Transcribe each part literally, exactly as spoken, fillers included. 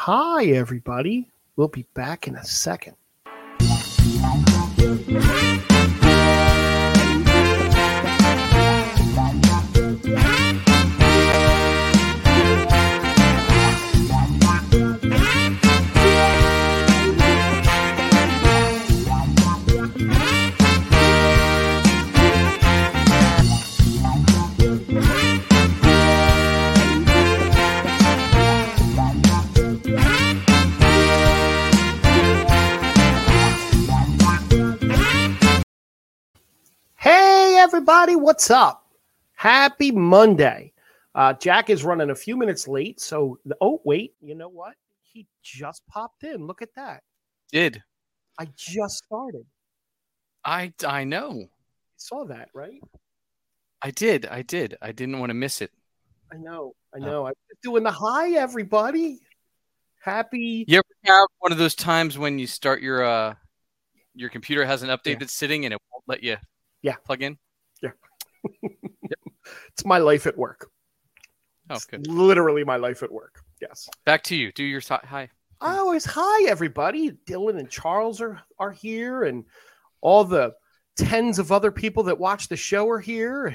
Hi, everybody. We'll be back in a second. Everybody, what's up? Happy Monday. Uh, Jack is running a few minutes late, so oh wait, you know what? He just popped in. Look at that. Did I just started? I I know. You saw that, right? I did. I did. I didn't want to miss it. I know. I know. Oh. I'm doing the hi, everybody. Happy. You ever have one of those times when you start your uh your computer has an update yeah. that's sitting and it won't let you yeah plug in? Yeah. Yep. It's my life at work. Oh, it's good. Literally my life at work. Yes. Back to you. Do your th- hi. I always hi, everybody. Dylan and Charles are, are here, and all the tens of other people that watch the show are here.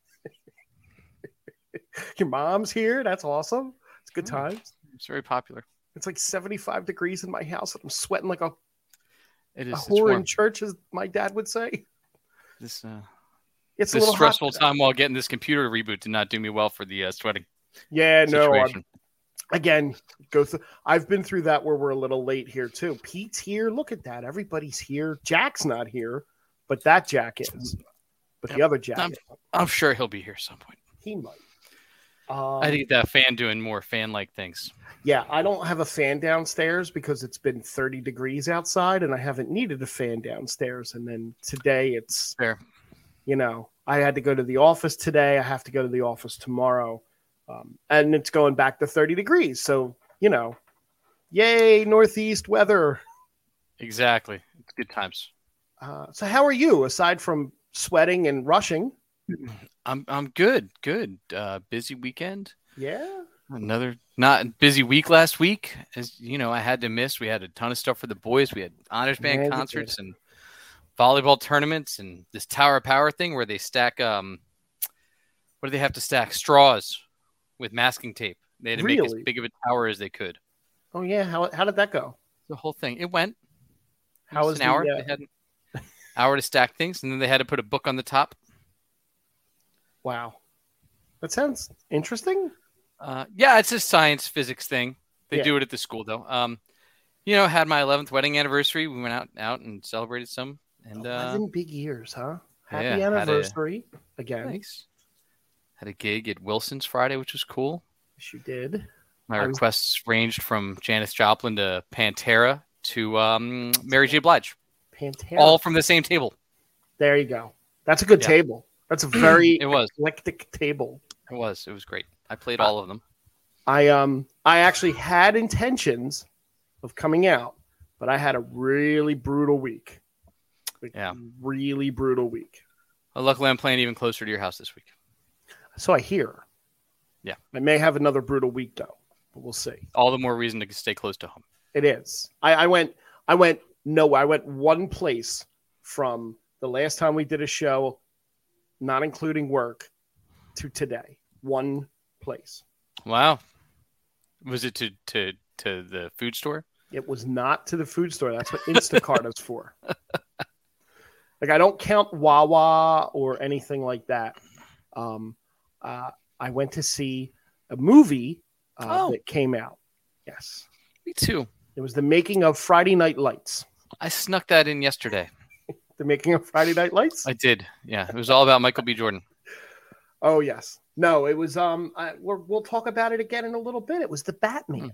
Your mom's here. That's awesome. It's good times. It's very popular. It's like seventy-five degrees in my house. I'm sweating like a, it is, a whore in church, as my dad would say. This uh It's this a stressful time while getting this computer reboot did not do me well for the uh, sweating. Yeah, situation. no. Again, go through. I've been through that where we're a little late here too. Pete's here. Look at that. Everybody's here. Jack's not here, but that Jack is. But yep. The other Jack, I'm, is. I'm sure he'll be here some point. He might. Um, I think that fan doing more fan-like things. Yeah, I don't have a fan downstairs because it's been thirty degrees outside, and I haven't needed a fan downstairs. And then today it's fair. You know, I had to go to the office today. I have to go to the office tomorrow. Um, and it's going back to thirty degrees. So, you know, yay, Northeast weather. Exactly. It's good times. Uh, so how are you, aside from sweating and rushing? I'm I'm good. Good. Uh, busy weekend. Yeah. Another not busy week last week. As you know, I had to miss. We had a ton of stuff for the boys. We had honors band Man, concerts and volleyball tournaments and this Tower of Power thing where they stack um what do they have to stack? Straws with masking tape. They had to really? make as big of a tower as they could. Oh yeah, how how did that go? The whole thing. It went. How was an the, hour? Uh... They had an hour to stack things, and then they had to put a book on the top. Wow. That sounds interesting. Uh yeah, it's a science physics thing. They yeah. do it at the school though. Um you know, had my eleventh wedding anniversary. We went out out and celebrated some. And eleven uh, big years, huh? Happy yeah, anniversary a, again. Thanks. Had a gig at Wilson's Friday, which was cool. Yes, you did. My I requests was... ranged from Janis Joplin to Pantera to um, Mary J. Blige. Pantera. All from the same table. There you go. That's a good yeah. table. That's a very it was. eclectic table. It was. It was great. I played all uh, of them. I um I actually had intentions of coming out, but I had a really brutal week. Like yeah. Really brutal week. Well, luckily, I'm playing even closer to your house this week. So I hear. Yeah. I may have another brutal week, though, but we'll see. All the more reason to stay close to home. It is. I, I went, I went, no, I went one place from the last time we did a show, not including work, to today. One place. Wow. Was it to, to, to the food store? It was not to the food store. That's what Instacart is for. Like, I don't count Wawa or anything like that. Um, uh, I went to see a movie uh, oh. that came out. Yes. Me too. It was the making of Friday Night Lights. I snuck that in yesterday. The making of Friday Night Lights? I did. Yeah. It was all about Michael B. Jordan. Oh, yes. No, it was, um, I, we're, we'll talk about it again in a little bit. It was the Batman.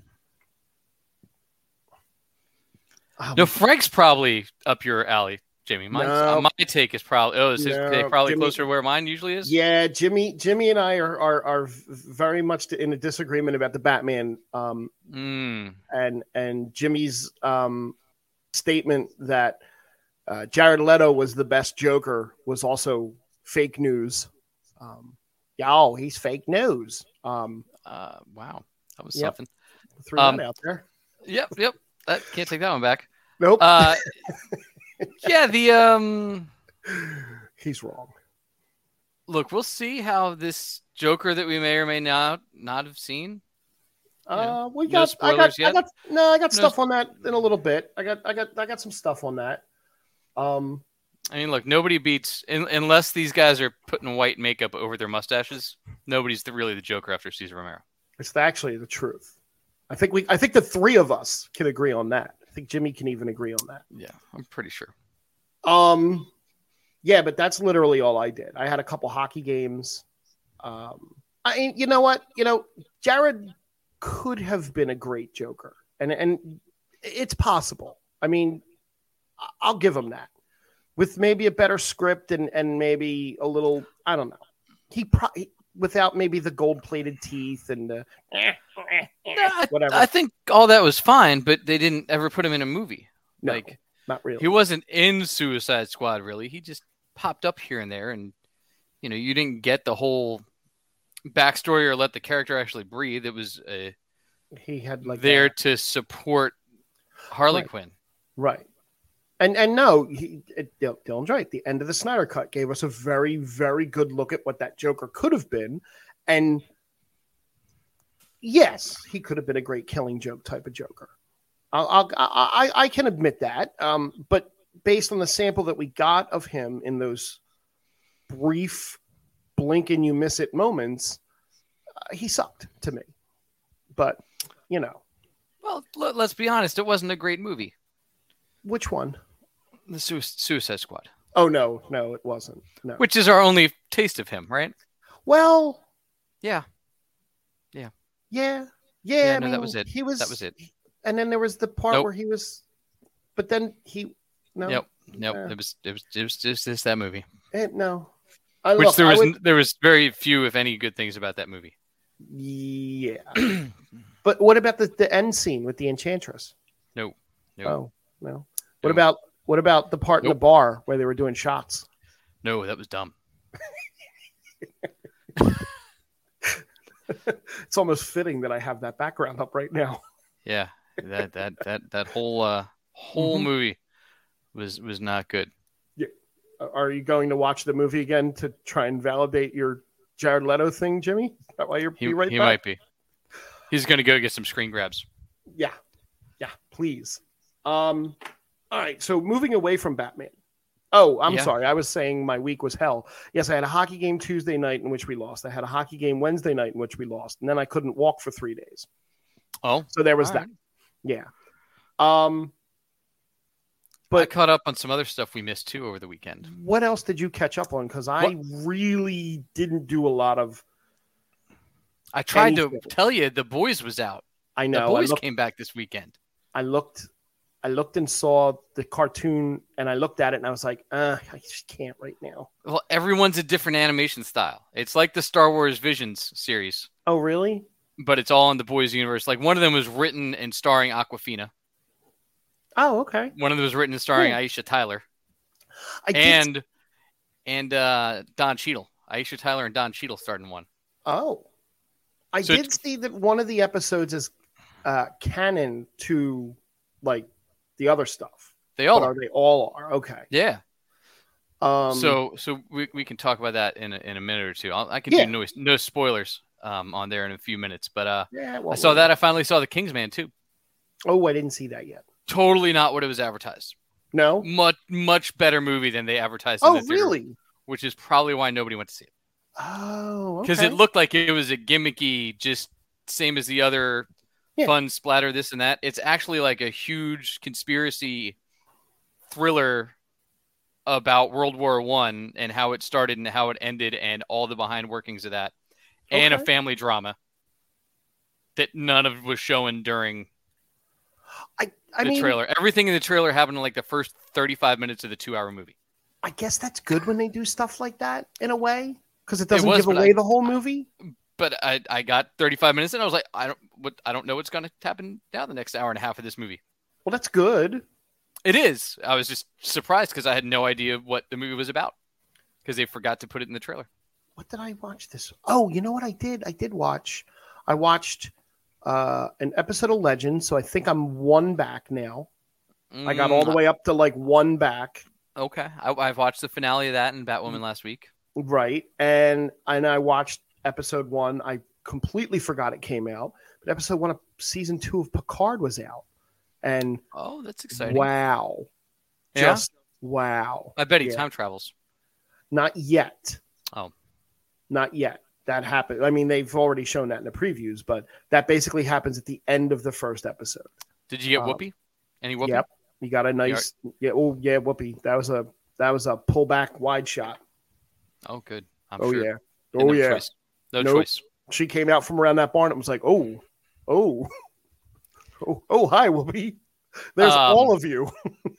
Hmm. Um, no, Frank's probably up your alley. Jimmy, Mine's, no, uh, my take is probably oh, is his no, take probably Jimmy, closer to where mine usually is. Yeah, Jimmy, Jimmy, and I are are, are very much in a disagreement about the Batman. Um, mm. and and Jimmy's um statement that uh, Jared Leto was the best Joker was also fake news. Um, Yo, he's fake news. Um, uh, wow, that was yep. something. Threw um, that out there. Yep, yep. That can't take that one back. Nope. Uh, yeah, the um. He's wrong. Look, we'll see how this Joker that we may or may not not have seen. Uh, we no got. I got. spoilers yet? I got. No, I got No stuff on that in a little bit. I got. I got. I got some stuff on that. Um, I mean, look, nobody beats in, unless these guys are putting white makeup over their mustaches. Nobody's the, really the Joker after Cesar Romero. it's actually the truth. I think we. I think the three of us can agree on that. I think Jimmy can even agree on that. Yeah, I'm pretty sure. Um, yeah, but that's literally all I did. I had a couple hockey games. Um, I, you know what? You know, Jared could have been a great Joker, and and it's possible. I mean, I'll give him that. With maybe a better script and and maybe a little, I don't know. He probably without maybe the gold plated teeth and the eh, eh, eh, whatever. I think all that was fine, but they didn't ever put him in a movie. No, like, not really. he wasn't in Suicide Squad, really. He just popped up here and there, and you know, you didn't get the whole backstory or let the character actually breathe. It was a, he had like there that. to support Harley Right. Quinn. Right. And and no, he, it, Dylan's right. The end of the Snyder Cut gave us a very, very good look at what that Joker could have been. And yes, he could have been a great Killing Joke type of Joker. I'll, I'll, I, I can admit that. Um, but based on the sample that we got of him in those brief blink and you miss it moments, uh, he sucked to me. But, you know. Well, l- let's be honest. It wasn't a great movie. Which one? The Su- Suicide Squad. Oh, no, no, it wasn't. No. Which is our only taste of him, right? Well, Yeah. yeah, yeah. Yeah, I no, mean, that was it. He was, That was it. And then there was the part Nope. where he was, but then he, no, Yep. Nope. Yeah. It was it was it was just, just that movie. eh, no. I, Which look, there I was would- there was very few, if any, good things about that movie. yeah. But what about the, the end scene with the Enchantress? No. No. Oh, no. What No. about what about the part in Nope. the bar where they were doing shots? No, that was dumb. It's almost fitting that I have that background up right now. Yeah. That that that that whole uh whole Mhm. movie was was not good. Are you going to watch the movie again to try and validate your Jared Leto thing, Jimmy? Is that why you're He, you right he back? might be. He's gonna go get some screen grabs. Yeah. Yeah, please. Um, all right. So moving away from Batman. Oh, I'm Yeah. sorry. I was saying my week was hell. Yes, I had a hockey game Tuesday night in which we lost. I had a hockey game Wednesday night in which we lost. And then I couldn't walk for three days. Oh, So there was all that. right. Yeah. Um, I but caught up on some other stuff we missed too over the weekend. what else did you catch up on? Because I really didn't do a lot of. I tried Anything. to tell you the boys was out. I The know. I boys looked, came back this weekend. I looked. I looked and saw the cartoon, and I looked at it, and I was like, uh, I just can't right now. Well, everyone's a different animation style. It's like the Star Wars Visions series, Oh, really? but it's all in the boys universe. Like one of them was written and starring Aquafina. Oh, okay. One of them was written and starring Cool. Aisha Tyler I did and and uh, Don Cheadle. Aisha Tyler and Don Cheadle starred in one. Oh, I So did it's- see that one of the episodes is uh, canon to like the other stuff. They all But are. are they all are okay? Yeah. Um, so so we, we can talk about that in a, in a minute or two. I'll, I can Yeah. do no no spoilers um, on there in a few minutes. But uh, yeah, well, I saw that. I finally saw the Kingsman too. Oh, I didn't see that yet. Totally not what it was advertised. No. Much much better movie than they advertised. In Oh, the theater, really? Which is probably why nobody went to see it. Oh, Because okay. it looked like it was a gimmicky, just same as the other Yeah. fun splatter, this and that. It's actually like a huge conspiracy thriller about World War One and how it started and how it ended and all the behind workings of that, and a Okay. family drama that none of was shown during I, I the mean, trailer. Everything in the trailer happened in like the first thirty-five minutes of the two-hour movie. I guess that's good when they do stuff like that in a way because it doesn't was, give but away I- the whole movie. But I, I got thirty-five minutes and I was like, I don't what I don't know what's going to happen now the next hour and a half of this movie. Well, that's good. It is. I was just surprised because I had no idea what the movie was about because they forgot to put it in the trailer. What did I watch this? Oh, you know what I did? I did watch. I watched uh, an episode of Legends, so I think I'm one back now. Mm, I got all the way up to like one back. Okay, I, I've watched the finale of that and Batwoman last week. Right, and and I watched episode one. I completely forgot it came out, but episode one of season two of Picard was out, and oh, that's exciting! Wow, yeah? Just wow! I bet he yeah. time travels. Not yet. Oh, not yet. That happened. I mean, they've already shown that in the previews, but that basically happens at the end of the first episode. Did you get um, Whoopi? Any Whoopi? Yep. You got a nice, yeah. Oh yeah, Whoopi. That was a that was a pullback wide shot. Oh, good. I'm oh sure. yeah. And Oh no yeah. Choice. No nope. choice. She came out from around that barn. It was like, oh, oh, oh, oh hi, Whoopi. There's um, all of you.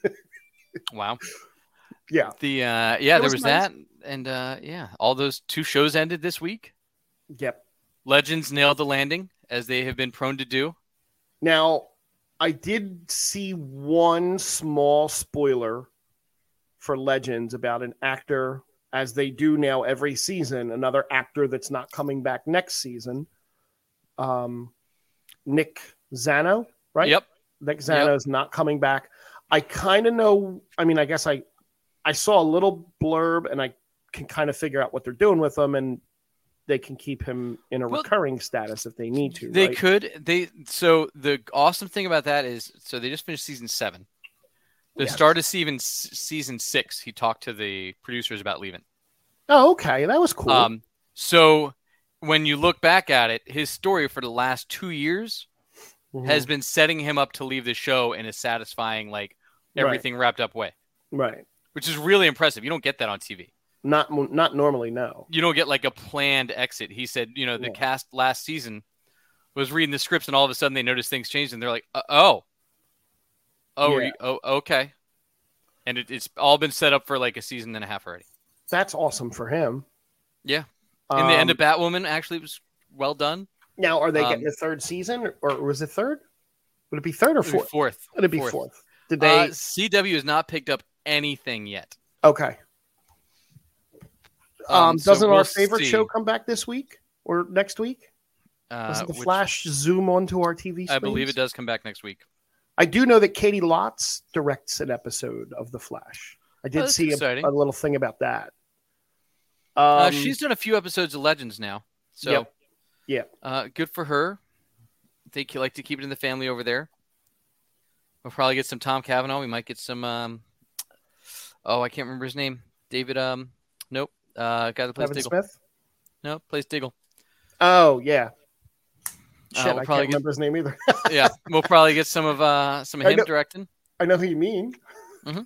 Wow. Yeah. The uh, yeah, it there was, was nice. that, and uh, yeah, all those two shows ended this week. Yep. Legends nailed the landing, as they have been prone to do. Now, I did see one small spoiler for Legends about an actor, as they do now every season, another actor that's not coming back next season. Um, Nick Zano, right? Yep. Nick Zano is yep. not coming back. I kind of know. I mean, I guess I, I saw a little blurb, and I can kind of figure out what they're doing with him, and they can keep him in a well, recurring status if they need to. They right? could. They so the awesome thing about that is, so they just finished season seven. The yes. start of season season six, he talked to the producers about leaving. Oh, okay, that was cool. Um, so when you look back at it, his story for the last two years mm-hmm. has been setting him up to leave the show in a satisfying, like everything right. wrapped up way. Right. Which is really impressive. You don't get that on T V. Not not normally, no. You don't get like a planned exit. He said, you know, the yeah. cast last season was reading the scripts, and all of a sudden they noticed things changed, and they're like, uh, "Oh, oh, yeah. you, oh, okay." And it, it's all been set up for like a season and a half already. That's awesome for him. Yeah, and um, the end of Batwoman actually was well done. Now, are they um, getting a third season, or was it third? Would it be third or fourth? Be fourth. Would it be fourth? fourth? Did they? Uh, C W has not picked up anything yet. Okay. Um, Um, so doesn't we'll our favorite see. show come back this week or next week? Uh, Doesn't the which- Flash zoom onto our T V screens? I believe it does come back next week. I do know that Katie Lotz directs an episode of The Flash. I did Oh, that's see a, exciting. a little thing about that. Um, Uh, she's done a few episodes of Legends now, so Yep. Yeah. uh, good for her. I think you like to keep it in the family over there. We'll probably get some Tom Cavanaugh. We might get some. Um, oh, I can't remember his name. David. Um, nope. Uh, guy that plays Kevin Diggle. Smith? No, plays Diggle. Oh, yeah. Uh, Shit, we'll I can't probably get- remember his name either. Yeah, we'll probably get some of uh some of I him know- directing. I know who you mean. Mhm.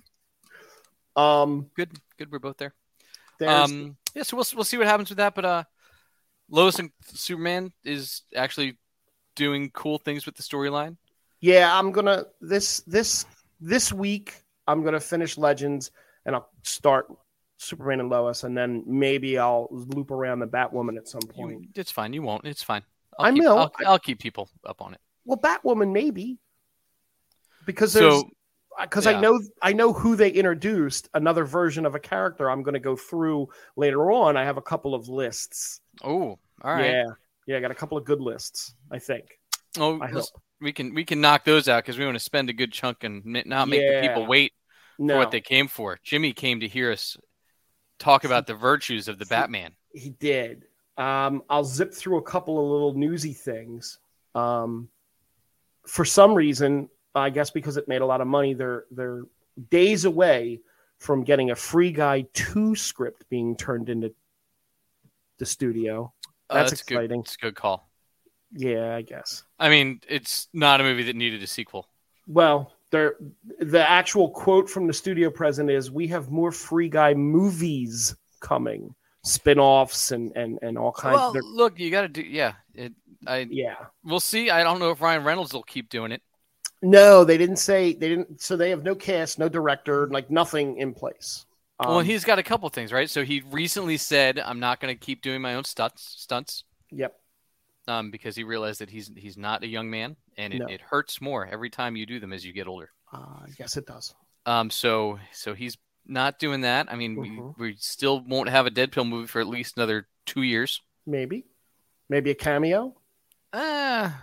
Um, Good, good. We're both there. there's, Um, yeah, so we'll we'll see what happens with that. But uh, Lois and Superman is actually doing cool things with the storyline. yeah, I'm gonna this this this week. I'm gonna finish Legends, and I'll start Superman and Lois, and then maybe I'll loop around the Batwoman at some point. You, it's fine. You won't. It's fine. I'll I keep, will. I'll, I'll keep people up on it. Well, Batwoman maybe because there's So because yeah. I know I know who they introduced, another version of a character. I'm going to go through later on. I have a couple of lists. oh, all right. Yeah, yeah, I got a couple of good lists. I think. Oh, I let's- hope. we can we can knock those out because we want to spend a good chunk and n- not make Yeah. the people wait No, for what they came for. Jimmy came to hear us talk about the virtues of the Batman. he did. Um, I'll zip through a couple of little newsy things. Um, for some reason, I guess because it made a lot of money, they're they're days away from getting a Free Guy two script being turned into the studio. Uh, That's, that's exciting. Good. It's a good call. Yeah, I guess. I mean, it's not a movie that needed a sequel. Well, there the actual quote from the studio president is, "We have more Free Guy movies coming, spin-offs and and and all kinds." Well, of they're- look, you got to do. Yeah, it, I. yeah. We'll see. I don't know if Ryan Reynolds will keep doing it. No, they didn't say they didn't. So they have no cast, no director, like nothing in place. Um, well, he's got a couple things, right? So he recently said, "I'm not going to keep doing my own stunts." Stunts. Yep. Um, because he realized that he's he's not a young man, and it, No. it hurts more every time you do them as you get older. Uh, yes, it does. Um, so so he's not doing that. I mean, Mhm. we, we still won't have a Deadpool movie for at least another two years. Maybe, maybe a cameo. Uh,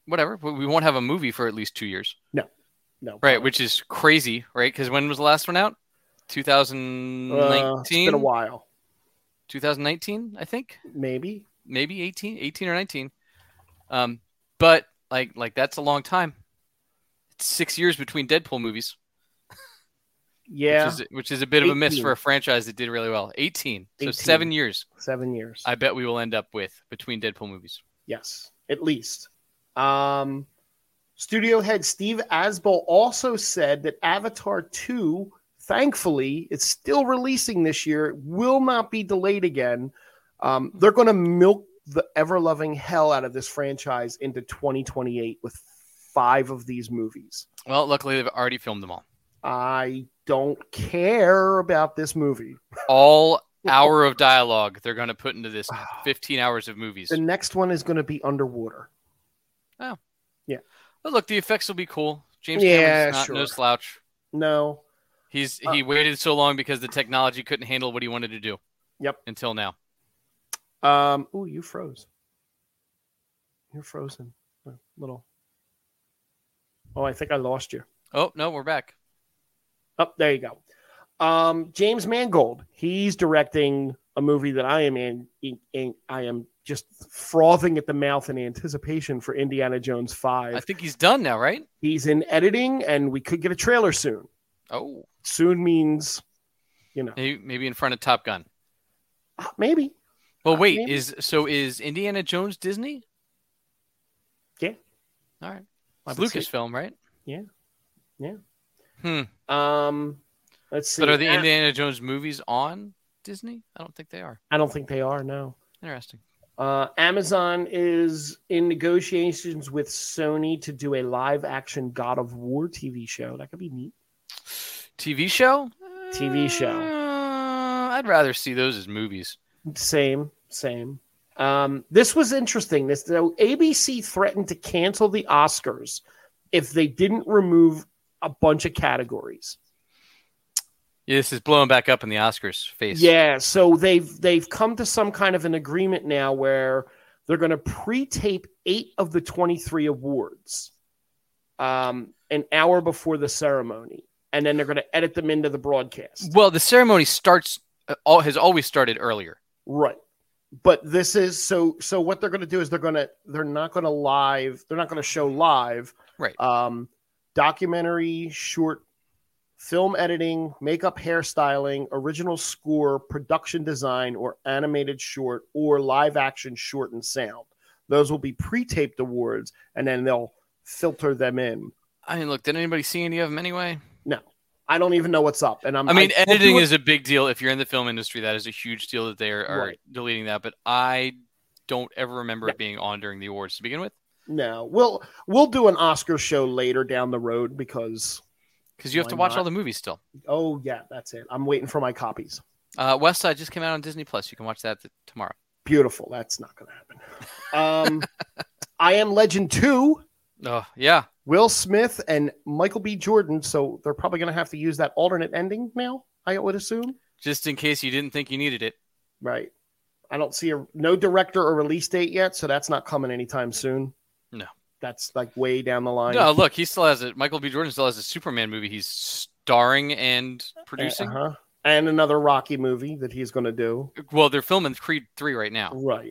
whatever. But we won't have a movie for at least two years. No, no. Right, probably. which is crazy, right? Because when was the last one out? twenty nineteen. Uh, it's been a while. twenty nineteen, I think. Maybe. Maybe eighteen, eighteen or nineteen. Um, but like, like that's a long time. It's six years between Deadpool movies. Yeah, which is, which is a bit of a miss eighteen. for a franchise that did really well. eighteen, so eighteen. seven years. Seven years. I bet we will end up with between Deadpool movies. Yes, at least. Um, studio head Steve Asbell also said that Avatar two, thankfully, it's still releasing this year. It will not be delayed again. Um, they're going to milk the ever-loving hell out of this franchise into twenty twenty-eight with five of these movies. Well, luckily they've already filmed them all. I don't care about this movie. All hour of dialogue they're going to put into this fifteen hours of movies. The next one is going to be underwater. Oh. Yeah. But look, the effects will be cool. James Yeah, Cameron's not sure. no slouch. No. He's Uh, he waited so long because the technology couldn't handle what he wanted to do. Yep. Until now. Um. Ooh, you froze. You're frozen. A little. Oh, I think I lost you. Oh, no, we're back. Oh, there you go. Um, James Mangold. He's directing a movie that I am in, in, in. I am just frothing at the mouth in anticipation for Indiana Jones five. I think he's done now, right? He's in editing, and we could get a trailer soon. Oh. Soon means, you know, Maybe, maybe in front of Top Gun. uh, maybe. Well, wait, maybe. is so is Indiana Jones Disney? Yeah. All right. I It's would say- Lucasfilm, right? Yeah. Yeah. Hmm. Um. Let's see. But are the Ah, Indiana Jones movies on Disney? I don't think they are. I don't think they are. No. Interesting. Uh, Amazon is in negotiations with Sony to do a live-action God of War T V show. That could be neat. T V show? T V show. Uh, I'd rather see those as movies. Same, same. Um, this was interesting. This so A B C threatened to cancel the Oscars if they didn't remove a bunch of categories. Yeah, this is blowing back up in the Oscars face. Yeah, so they've they've come to some kind of an agreement now where they're going to pre-tape eight of the twenty-three awards, um, an hour before the ceremony, and then they're going to edit them into the broadcast. Well, the ceremony starts uh, all has always started earlier. Right. But this is so so what they're going to do is they're going to they're not going to live, they're not going to show live. Right. Um, documentary, short film editing, makeup, hairstyling, original score, production design, or animated short, or live action short and sound. Those will be pre-taped awards, and then they'll filter them in. I mean, look, did anybody see any of them anyway? No, I don't even know what's up. And I'm. I mean, I, editing we'll is a big deal. If you're in the film industry, that is a huge deal that they are, are Right. deleting that. But I don't ever remember Yeah. it being on during the awards to begin with. No, we'll we'll do an Oscar show later down the road because. Because you have Why to watch not? all the movies still. Oh yeah, that's it. I'm waiting for my copies. Uh, West Side just came out on Disney Plus. You can watch that th- tomorrow. Beautiful. That's not going to happen. Um, I Am Legend two. Oh yeah, Will Smith and Michael B. Jordan. So they're probably going to have to use that alternate ending now, I would assume. just in case you didn't think you needed it. Right. I don't see a no director or release date yet, so that's not coming anytime soon. No. That's like way down the line. No, look, he still has a Michael B. Jordan still has a Superman movie he's starring and producing. Uh-huh. And another Rocky movie that he's going to do. Well, they're filming Creed three right now. Right.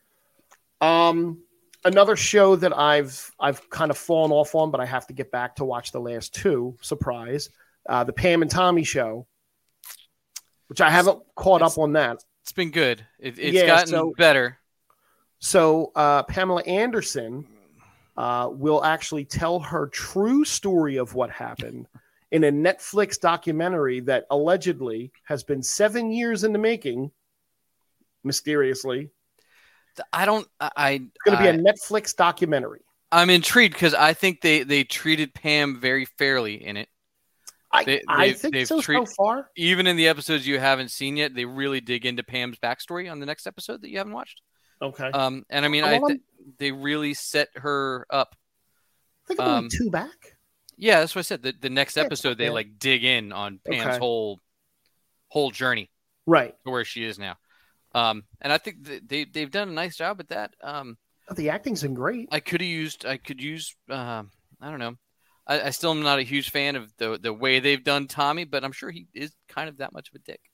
Um, another show that I've I've kind of fallen off on, but I have to get back to watch the last two. Surprise, uh, the Pam and Tommy show, which I haven't caught It's- up on that. It's been good. It, it's Yeah, gotten so- better. So uh, Pamela Anderson uh, will actually tell her true story of what happened in a Netflix documentary that allegedly has been seven years in the making. Mysteriously, I don't. I. I it's going to be I- a Netflix documentary. I'm intrigued because I think they they treated Pam very fairly in it. I, They- I they've- think they've so treat- so far. Even in the episodes you haven't seen yet, they really dig into Pam's backstory on the next episode that you haven't watched. Okay. Um, and I mean, Oh, I well, th- they really set her up. I think I'm only um, two back. Yeah, that's what I said. The, the next Yeah, it's episode, not they bad. like dig in on Pam's Okay. whole whole journey Right. to where she is now. Um, and I think th- they they've done a nice job at that. Um, Oh, the acting's been great. I could have used. I could use. Uh, I don't know. I, I still am not a huge fan of the the way they've done Tommy, but I'm sure he is kind of that much of a dick.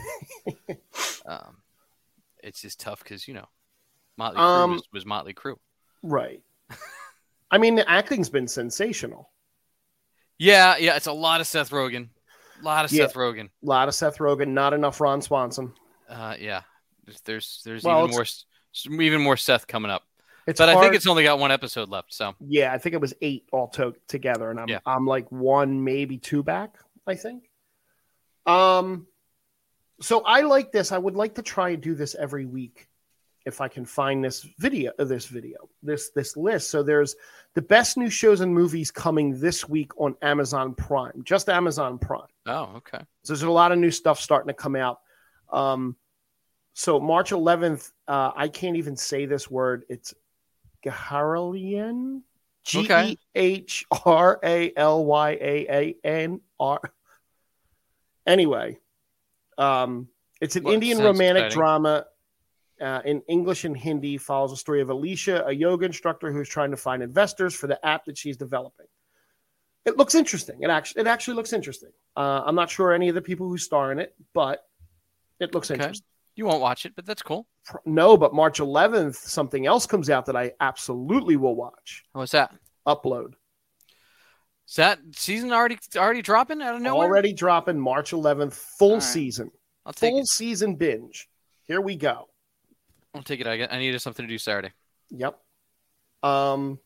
um, it's just tough because you know, Motley Crue Um, was, was Motley Crue. Right. I mean, the acting's been sensational. Yeah, yeah. It's a lot of Seth Rogen. A lot of Yeah. Seth Rogen. A lot of Seth Rogen, not enough Ron Swanson. Uh, yeah. There's there's, there's Well, even more even more Seth coming up. It's but hard. I think it's only got one episode left. So yeah, I think it was eight all to- together, and I'm Yeah. I'm like one, maybe two back. I think. Um, so I like this. I would like to try and do this every week, if I can find this video, uh, this video, this this list. So there's the best new shows and movies coming this week on Amazon Prime, just Amazon Prime. oh okay. So there's a lot of new stuff starting to come out. Um, so March eleventh, uh, I can't even say this word. It's Gharalian, G E H R A L Y A A N R. Anyway, um, it's an Well, Indian sounds romantic exciting. drama uh, in English and Hindi. Follows the story of Alicia, a yoga instructor who's trying to find investors for the app that she's developing. It looks interesting. It actually, it actually looks interesting. Uh, I'm not sure any of the people who star in it, but it looks Okay. interesting. You won't watch it, but that's cool. No, but March eleventh, something else comes out that I absolutely will watch. What's that? Upload. Is that season already already dropping out of nowhere? Already dropping March eleventh, full All right. season. I'll take Full it. season binge. Here we go. I'll take it. I, get, I needed something to do Saturday. Yep. Um,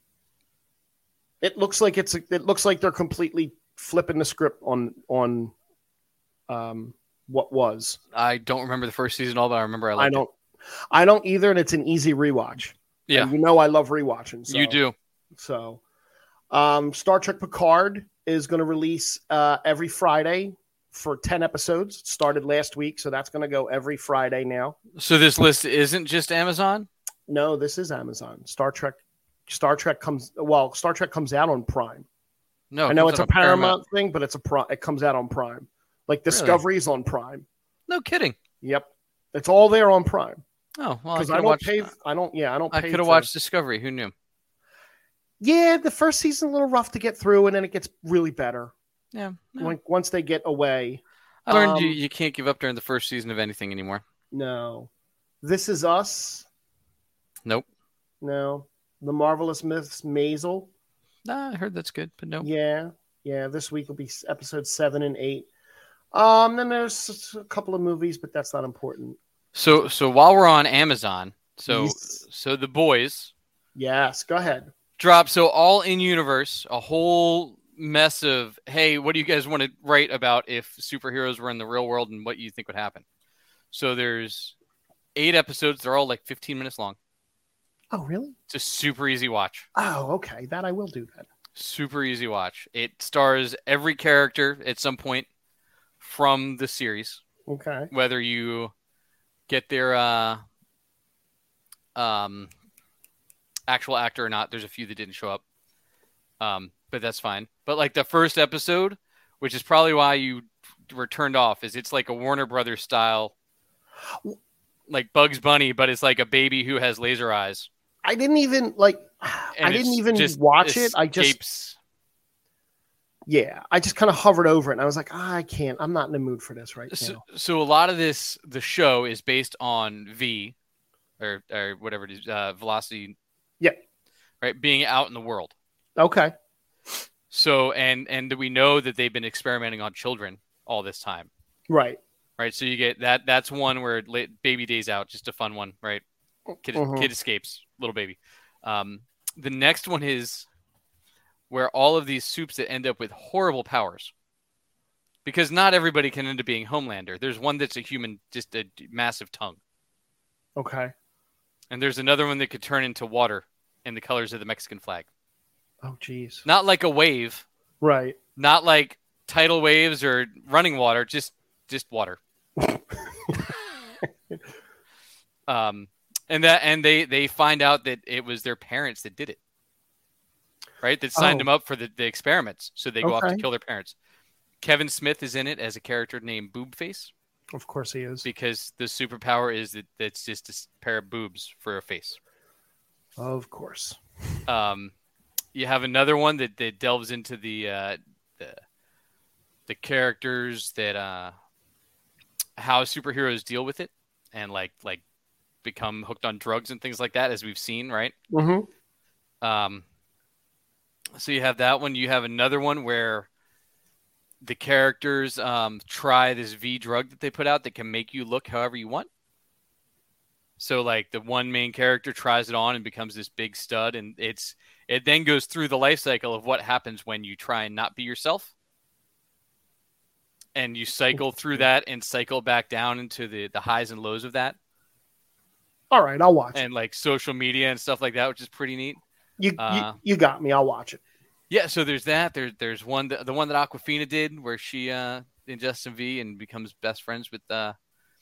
it looks like it's it looks like they're completely flipping the script on on um what was. I don't remember the first season all, but I remember I liked I don't I don't either, and it's an easy rewatch. it. Yeah, And you know I love rewatching. So, you do. So, um, Star Trek Picard is going to release uh, every Friday for ten episodes. It started last week, so that's going to go every Friday now. So this list isn't just Amazon? No, this is Amazon. Star Trek. Star Trek comes well. Star Trek comes out on Prime. No, I know it it's comes a out on Paramount, thing, but it's a pro. It comes out on Prime. Like Discovery is on Prime. No kidding. Yep, it's all there on Prime. Oh, well, I Because could I, have don't watched. pay. I don't. Yeah, I don't. I pay could have for- watched Discovery. Who knew? Yeah, the first season a little rough to get through, and then it gets really better. Yeah. no. Like once they get away. I learned you, um, you can't give up during the first season of anything anymore. No, This Is Us. Nope. No, The Marvelous Miss Maisel. Nah, I heard that's good, but no. Yeah, yeah. This week will be episode seven and eight. Um, then there's a couple of movies, but that's not important. So, so while we're on Amazon, so Yes. so The Boys Yes, go ahead. drop. So all in universe, a whole mess of hey, what do you guys want to write about if superheroes were in the real world and what you think would happen? So there's eight episodes. They're all like fifteen minutes long. Oh, really? It's a super easy watch. Oh, okay. That I will do that. Super easy watch. It stars every character at some point from the series, Okay. whether you get their uh, um, actual actor or not. There's a few that didn't show up, um, but that's fine. But like the first episode, which is probably why you were turned off, is it's like a Warner Brothers style, like Bugs Bunny, but it's like a baby who has laser eyes. I didn't even like. And I didn't it's even just watch it. I just escapes- yeah. I just kind of hovered over it, and I was like, ah, I can't. I'm not in the mood for this right now. So, so a lot of this, the show is based on V, or or whatever it is, uh, velocity. Yeah. Right, being out in the world. Okay. So and and we know that they've been experimenting on children all this time. Right. Right. So you get that. That's one where la- baby days out, just a fun one, right? Kid, Mhm. kid escapes, little baby. Um, the next one is where all of these soups that end up with horrible powers. Because not everybody can end up being Homelander. There's one that's a human, just a massive tongue. Okay. And there's another one that could turn into water in the colors of the Mexican flag. Oh, geez. Not like a wave, Right. not like tidal waves or running water, just just water. um, and that and they they find out that it was their parents that did it, right? That signed Oh. them up for the, the experiments, so they go off to Okay. kill their parents. Kevin Smith is in it as a character named Boobface Of course he is. because the superpower is that it's just a pair of boobs for a face. Of course. Um, you have another one that, that delves into the uh, the the characters that uh, how superheroes deal with it and like like become hooked on drugs and things like that, as we've seen, right? Mm-hmm. Um, so you have that one. You have another one where the characters um, try this V drug that they put out that can make you look however you want. So like the one main character tries it on and becomes this big stud, and it's it then goes through the life cycle of what happens when you try and not be yourself. And you cycle through that and cycle back down into the, the highs and lows of that. All right, I'll watch and it. like social media and stuff like that, which is pretty neat. You uh, you, you got me. I'll watch it. Yeah, so there's that. There, there's one that, the one that Awkwafina did where she uh, ingests some V and becomes best friends with uh,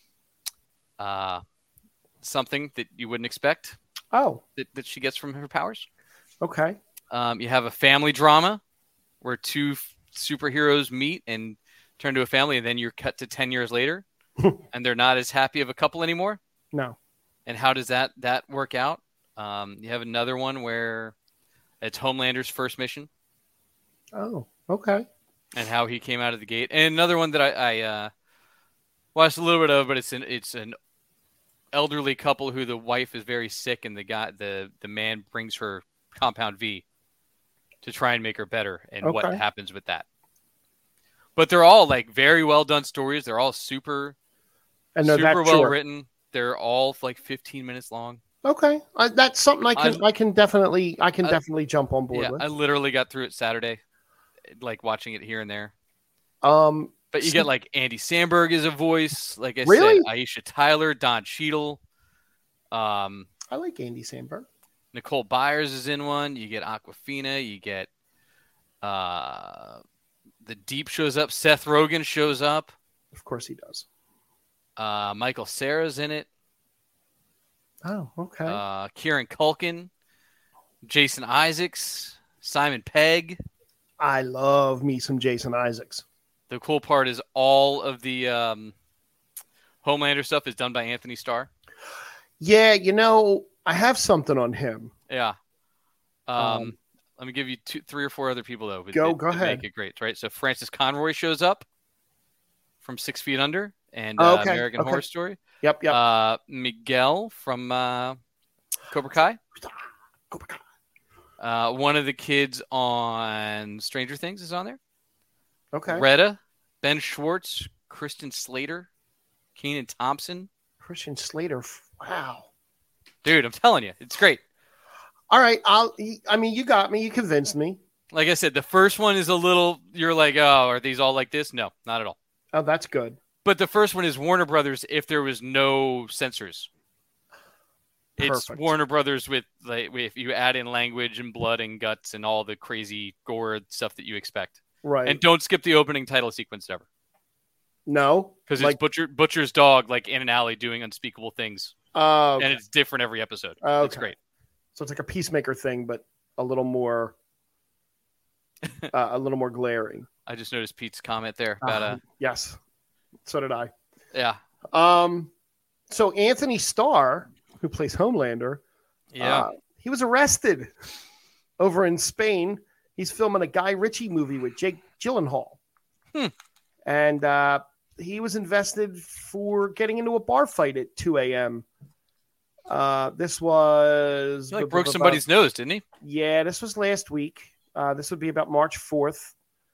uh, something that you wouldn't expect. Oh, that, that she gets from her powers. Okay. Um, you have a family drama where two f- superheroes meet and turn to a family, and then you're cut to ten years later, and they're not as happy of a couple anymore. No. And how does that that work out? Um, you have another one where it's Homelander's first mission. Oh, okay. And how he came out of the gate. And another one that I, I uh, watched a little bit of, but it's an it's an elderly couple who the wife is very sick, and the guy the the man brings her Compound V to try and make her better, and Okay. what happens with that. But they're all like very well done stories. They're all super, And they're super that well short. written. They're all like fifteen minutes long. Okay, uh, that's something I can I- I can definitely I can I- definitely jump on board Yeah, with. I literally got through it Saturday, like watching it here and there. Um, But you So- get like Andy Samberg as a voice, like I Really? said, Aisha Tyler, Don Cheadle, um, I like Andy Samberg. Nicole Byers is in one. You get Awkwafina. You get uh, the Deep shows up. Seth Rogen shows up. Of course he does. Uh, Michael Cera's in it. Oh, okay. Uh, Kieran Culkin, Jason Isaacs, Simon Pegg. I love me some Jason Isaacs. The cool part is all of the um, Homelander stuff is done by Anthony Starr. Yeah, you know, I have something on him. Yeah. Um, Um, let me give you two, three or four other people though. that- Go- that- go that ahead. Make it great, right? So Francis Conroy shows up from Six Feet Under and Oh, uh, okay, American okay. Horror Story. Yep, yep. Uh, Miguel from uh, Cobra Kai. Uh, one of the kids on Stranger Things is on there. okay. Retta, Ben Schwartz, Kristen Slater, Kenan Thompson. Christian Slater. Wow. Dude, I'm telling you, it's great. All right, I'll. I mean, you got me. You convinced me. Like I said, the first one is a little, you're like, oh, are these all like this? No, not at all. Oh, that's good. But the first one is Warner Brothers if there was no censors. It's Perfect. Warner Brothers with, like, if you add in language and blood and guts and all the crazy gore stuff that you expect. Right. And don't skip the opening title sequence ever. no, Because like, it's Butcher Butcher's dog, like, in an alley doing unspeakable things. uh, And it's different every episode. Okay. It's great. so it's like a Peacemaker thing, but a little more, uh, a little more glaring. I just noticed Pete's comment there about, Uh, uh, yes, so did I. yeah. Um, so Anthony Starr, who plays Homelander, Yeah. uh, he was arrested over in Spain. He's filming a Guy Ritchie movie with Jake Gyllenhaal, Hmm. and uh, he was invested for getting into a bar fight at two a.m. Uh, this was He, like, broke somebody's nose, didn't he? Yeah, this was last week. Uh, this would be about March fourth.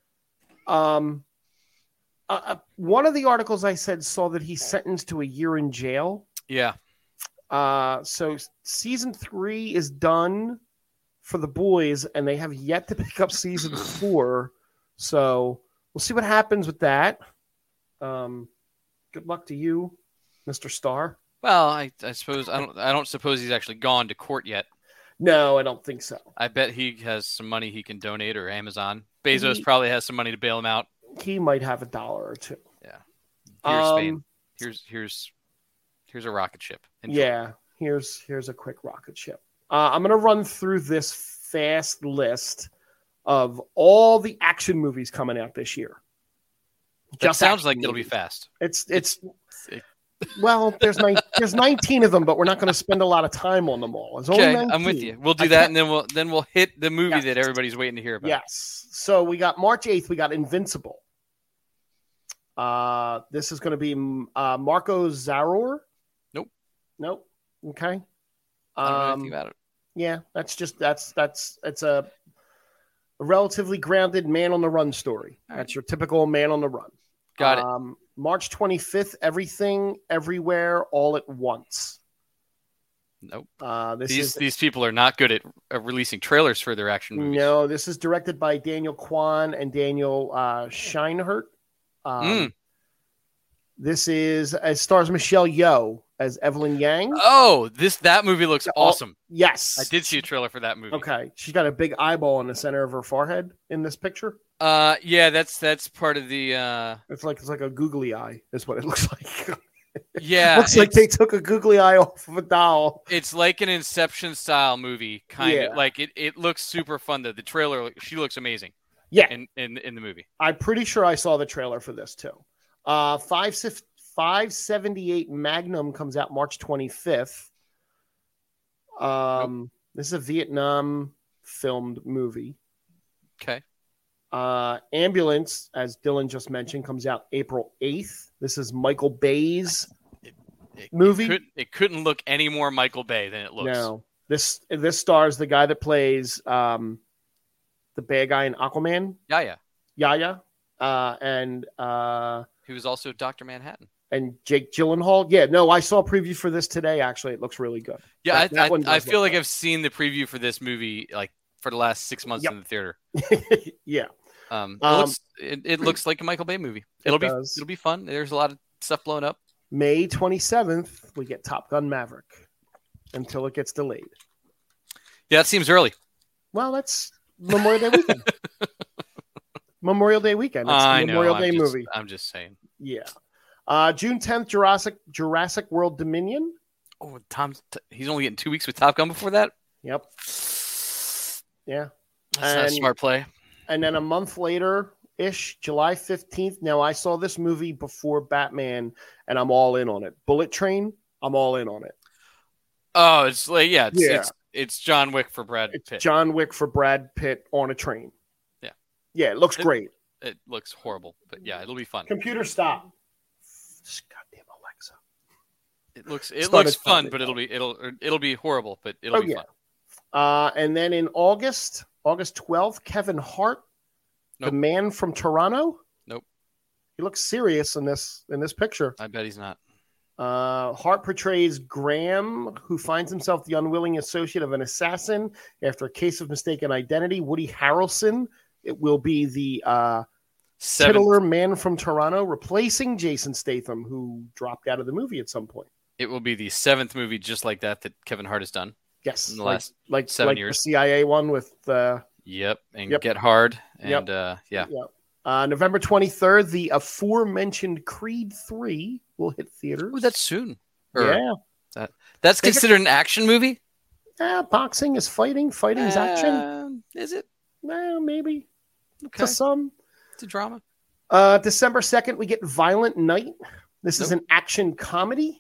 Um, uh, uh, one of the articles I said saw that he's sentenced to a year in jail. Yeah. Uh, so season three is done for the boys, and they have yet to pick up season four. So we'll see what happens with that. Um, good luck to you, Mister Starr. Well, I, I suppose I don't I don't suppose he's actually gone to court yet. No, I don't think so. I bet he has some money he can donate, or Amazon. Bezos He- probably has some money to bail him out. He might have a dollar or two. Yeah. Here's Um, Spain. Here's here's here's a rocket ship. Enjoy. Yeah, here's here's a quick rocket ship. Uh, I'm gonna run through this fast list of all the action movies coming out this year. That sounds action like it'll be movies. fast. It's it's It- well, there's nine, there's nineteen of them, but we're not going to spend a lot of time on them all. There's only Okay, nineteen. I'm with you. We'll do I that, can't- and then we'll then we'll hit the movie Yes. that everybody's waiting to hear about. Yes. So we got March eighth. We got Invincible. Uh, this is going to be uh, Marco Zaror. Nope. Nope. Okay. I don't know Um, anything about it. yeah, that's just that's that's it's a, a relatively grounded man on the run story. All That's your typical man on the run. Got it. Um, March twenty-fifth. Everything, everywhere, all at once. Nope. Uh, this These is these people are not good at uh, releasing trailers for their action movies. no. This is directed by Daniel Kwan and Daniel uh, Scheinert. Um, Mm. This is as stars Michelle Yeoh as Evelyn Yang. Oh, this that movie looks All- awesome. Yes, I did see a trailer for that movie. Okay, she's got a big eyeball in the center of her forehead in this picture. Uh, yeah, that's that's part of the. Uh, It's like it's like a googly eye. Is what it looks like. yeah, looks like it's, they took a googly eye off of a doll. it's like an Inception style movie, kind Yeah. of like it. It looks super fun. The the trailer, she looks amazing. Yeah, in in in the movie. I'm pretty sure I saw the trailer for this too. Uh, five five seventy-eight Magnum comes out March twenty-fifth. Um, this is a Vietnam filmed movie. Okay. Uh, Ambulance, as Dylan just mentioned, comes out April eighth. This is Michael Bay's It, movie. It, could, it couldn't look any more Michael Bay than it looks. No, this this stars the guy that plays um, the bad guy in Aquaman, Yeah, yeah. Yaya, uh, and uh, He was also Doctor Manhattan. and Jake Gyllenhaal. Yeah, no, I saw a preview for this today. Actually, it looks really good. Yeah, That- that I, one I, I does feel look like good. I've seen the preview for this movie like for the last six months Yep. in the theater. Yeah, Um, it, Um, looks, it, it looks like a Michael Bay movie. It'll be does. it'll be fun. There's a lot of stuff blowing up. May twenty-seventh, we get Top Gun Maverick until it gets delayed. Yeah, that seems early. Well, that's Memorial Day weekend. Memorial Day weekend. It's I the know. Memorial I'm Day just, movie. I'm just saying. Yeah. Uh, June tenth, Jurassic Jurassic World Dominion. Oh, Tom, he's only getting two weeks with Top Gun before that. Yep. Yeah. That's not a And- smart play. And then a month later ish, July fifteenth. Now, I saw this movie before Batman, and I'm all in on it. Bullet Train, I'm all in on it. Oh, it's like yeah, it's Yeah. it's, it's John Wick for Brad It's Pitt. John Wick for Brad Pitt on a train. Yeah. Yeah, it looks It- great. It looks horrible, but yeah, it'll be fun. Computer stop. Goddamn Alexa. It looks it Started looks fun, something. but it'll be it'll it'll be horrible, but it'll Oh, be yeah. fun. Uh, and then in August, August twelfth, Kevin Hart, Nope. the man from Toronto. Nope. He looks serious in this in this picture. I bet he's not. Uh, Hart portrays Graham, who finds himself the unwilling associate of an assassin after a case of mistaken identity. Woody Harrelson, it will be the uh, Seven. titular man from Toronto, replacing Jason Statham, who dropped out of the movie at some point. It will be the seventh movie just like that that Kevin Hart has done. Yes, In the like, last like, seven like years. the C I A one with uh, Yep, and Yep. Get Hard, Yep. and uh, yeah, yeah. Uh, November twenty-third, the aforementioned Creed three will hit theaters. Ooh, that's soon. Or yeah. that's Think it- considered an action movie. Yeah, boxing is fighting. Fighting is action. Uh, is it? Well, maybe Okay. to some. It's a drama. Uh, December second, we get Violent Night. This is Nope. an action comedy.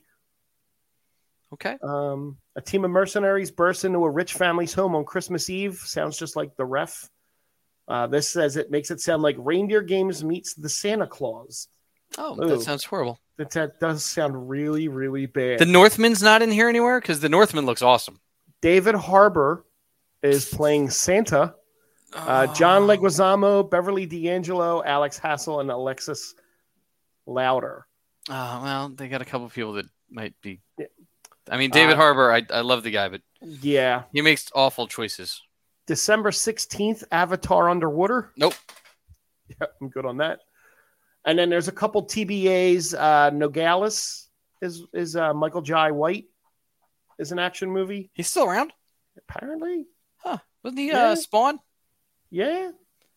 Okay. Um, a team of mercenaries bursts into a rich family's home on Christmas Eve. Sounds just like The Ref. Uh, this says it makes it sound like Reindeer Games meets the Santa Claus. Oh, Ooh. that sounds horrible. That, that does sound really, really bad. The Northman's not in here anywhere because the Northman looks awesome. David Harbour is playing Santa. Uh, John Oh. Leguizamo, Beverly D'Angelo, Alex Hassel, and Alexis Louder. Oh, well, they got a couple people that might be. Yeah. I mean, David Uh, Harbour, I, I love the guy, but Yeah. he makes awful choices. December sixteenth, Avatar Underwater. Nope. Yeah, I'm good on that. And then there's a couple T B As. Uh, Nogales is is uh, Michael Jai White is an action movie. He's still around? Apparently, Huh. Wasn't he Yeah. uh, Spawn? yeah.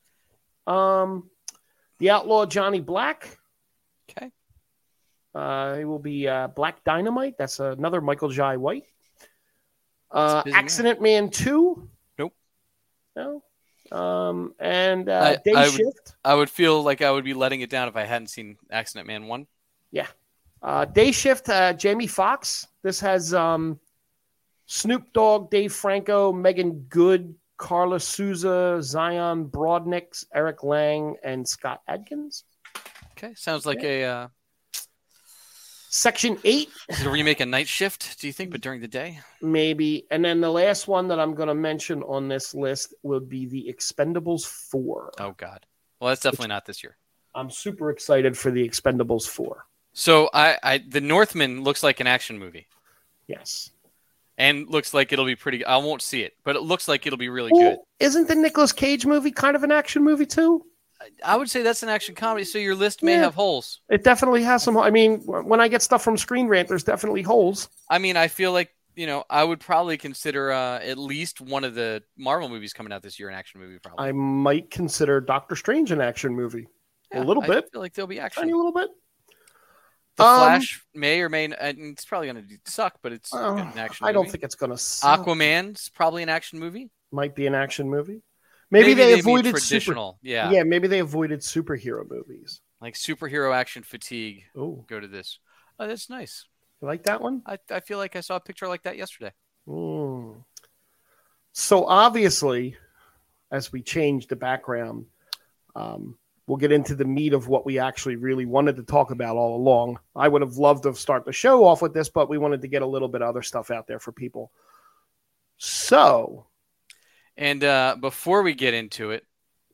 Um, the Outlaw Johnny Black. Okay. Uh, he will be uh, Black Dynamite. That's another Michael Jai White. Uh, busy man. Accident Man two. Nope. No. Um, and uh, I- Day I would- Shift. I would feel like I would be letting it down if I hadn't seen Accident Man one. Uh, Day Shift. Uh, Jamie Foxx This has um, Snoop Dogg, Dave Franco, Megan Good, Carla Souza, Zion Brodnick, Eric Lang, and Scott Adkins. Okay, sounds like okay. a... Uh... Section eight. Is it a remake of Night Shift, do you think, but during the day? Maybe. And then the last one that I'm going to mention on this list will be The Expendables four. Oh, God. Well, that's definitely not this year. I'm super excited for The Expendables four. So I, I The Northman looks like an action movie. Yes. And looks like it'll be pretty... I won't see it, but it looks like it'll be really well, good. Isn't the Nicolas Cage movie kind of an action movie, too? I would say that's an action comedy, so your list may yeah, have holes. It definitely has some. I mean, when I get stuff from Screen Rant, there's definitely holes. I mean, I feel like, you know, I would probably consider uh, at least one of the Marvel movies coming out this year an action movie, probably. I might consider Doctor Strange an action movie. Yeah, a little I bit. I feel like there'll be action. Tiny little bit. The um, Flash may or may not, and it's probably going to suck, but it's uh, an action I movie. don't think it's going to suck. Aquaman's probably an action movie. Might be an action movie. Maybe, maybe they, they avoided traditional, super, yeah, yeah. Maybe they avoided superhero movies, like superhero action fatigue. Oh, go to this. Oh, that's nice. You like that one? I I feel like I saw a picture like that yesterday. Mm. So obviously, as we change the background, um, we'll get into the meat of what we actually really wanted to talk about all along. I would have loved to start the show off with this, but we wanted to get a little bit of other stuff out there for people. So. And uh, before we get into it,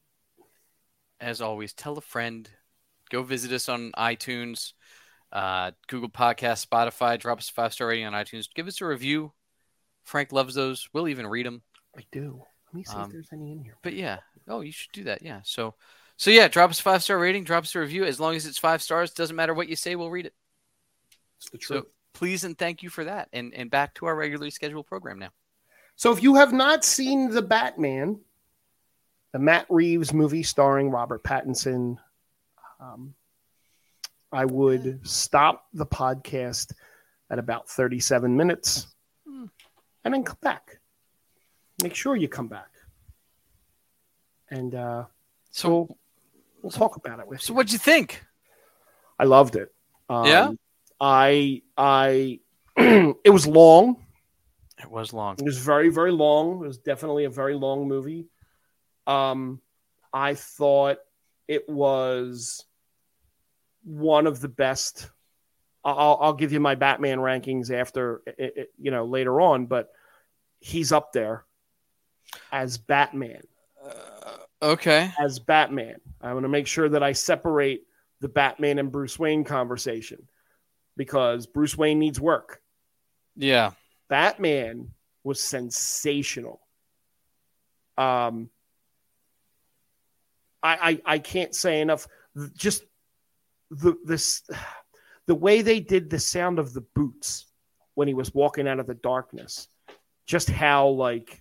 as always, tell a friend. Go visit us on iTunes, uh, Google Podcasts, Spotify. Drop us a five-star rating on iTunes. Give us a review. Frank loves those. We'll even read them. I do. Let me see um, if there's any in here. But yeah. Oh, you should do that. Yeah. So, so yeah, drop us a five-star rating. Drop us a review. As long as it's five stars, doesn't matter what you say, we'll read it. It's the truth. So please and thank you for that. And, and back to our regularly scheduled program now. So if you have not seen The Batman, the Matt Reeves movie starring Robert Pattinson, um, I would stop the podcast at about thirty-seven minutes and then come back. Make sure you come back. And uh, so we'll, we'll talk about it with so you. So what'd you think? I loved it. Um, yeah? I, I, it was long. It was long. It was very, very long. It was definitely a very long movie. Um, I thought it was one of the best. I'll, I'll give you my Batman rankings after, it, it, you know, later on, but he's up there as Batman. Uh, okay. As Batman. I want to make sure that I separate the Batman and Bruce Wayne conversation because Bruce Wayne needs work. Yeah. Batman was sensational. Um, I, I I can't say enough. Just the this the way they did the sound of the boots when he was walking out of the darkness. Just how like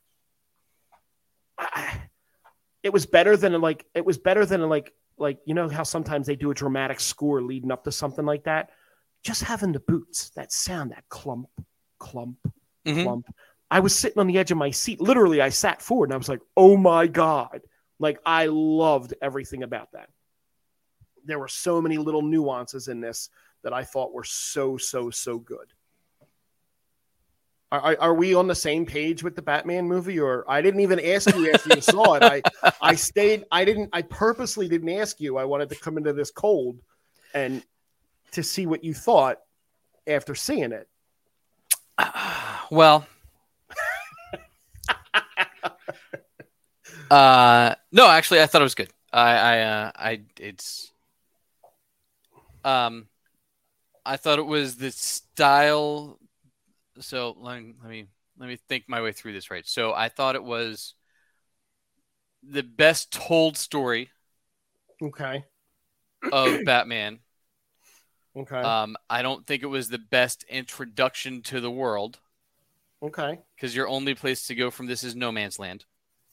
I, it was better than like it was better than like like you know how sometimes they do a dramatic score leading up to something like that. Just having the boots, that sound, that clump. Clump, mm-hmm. clump. I was sitting on the edge of my seat. Literally, I sat forward and I was like, oh my God. Like, I loved everything about that. There were so many little nuances in this that I thought were so, so, so good. Are, are we on the same page with the Batman movie? Or I didn't even ask you after you saw it. I, I stayed, I didn't, I purposely didn't ask you. I wanted to come into this cold and to see what you thought after seeing it. Well, uh, no, actually, I thought it was good. I, I, uh, I, it's, um, I thought it was the style. So let me, let me, let me think my way through this. Right. So I thought it was the best told story. Okay. Of Batman. Okay. Um, I don't think it was the best introduction to the world. Okay. Because your only place to go from this is No Man's Land.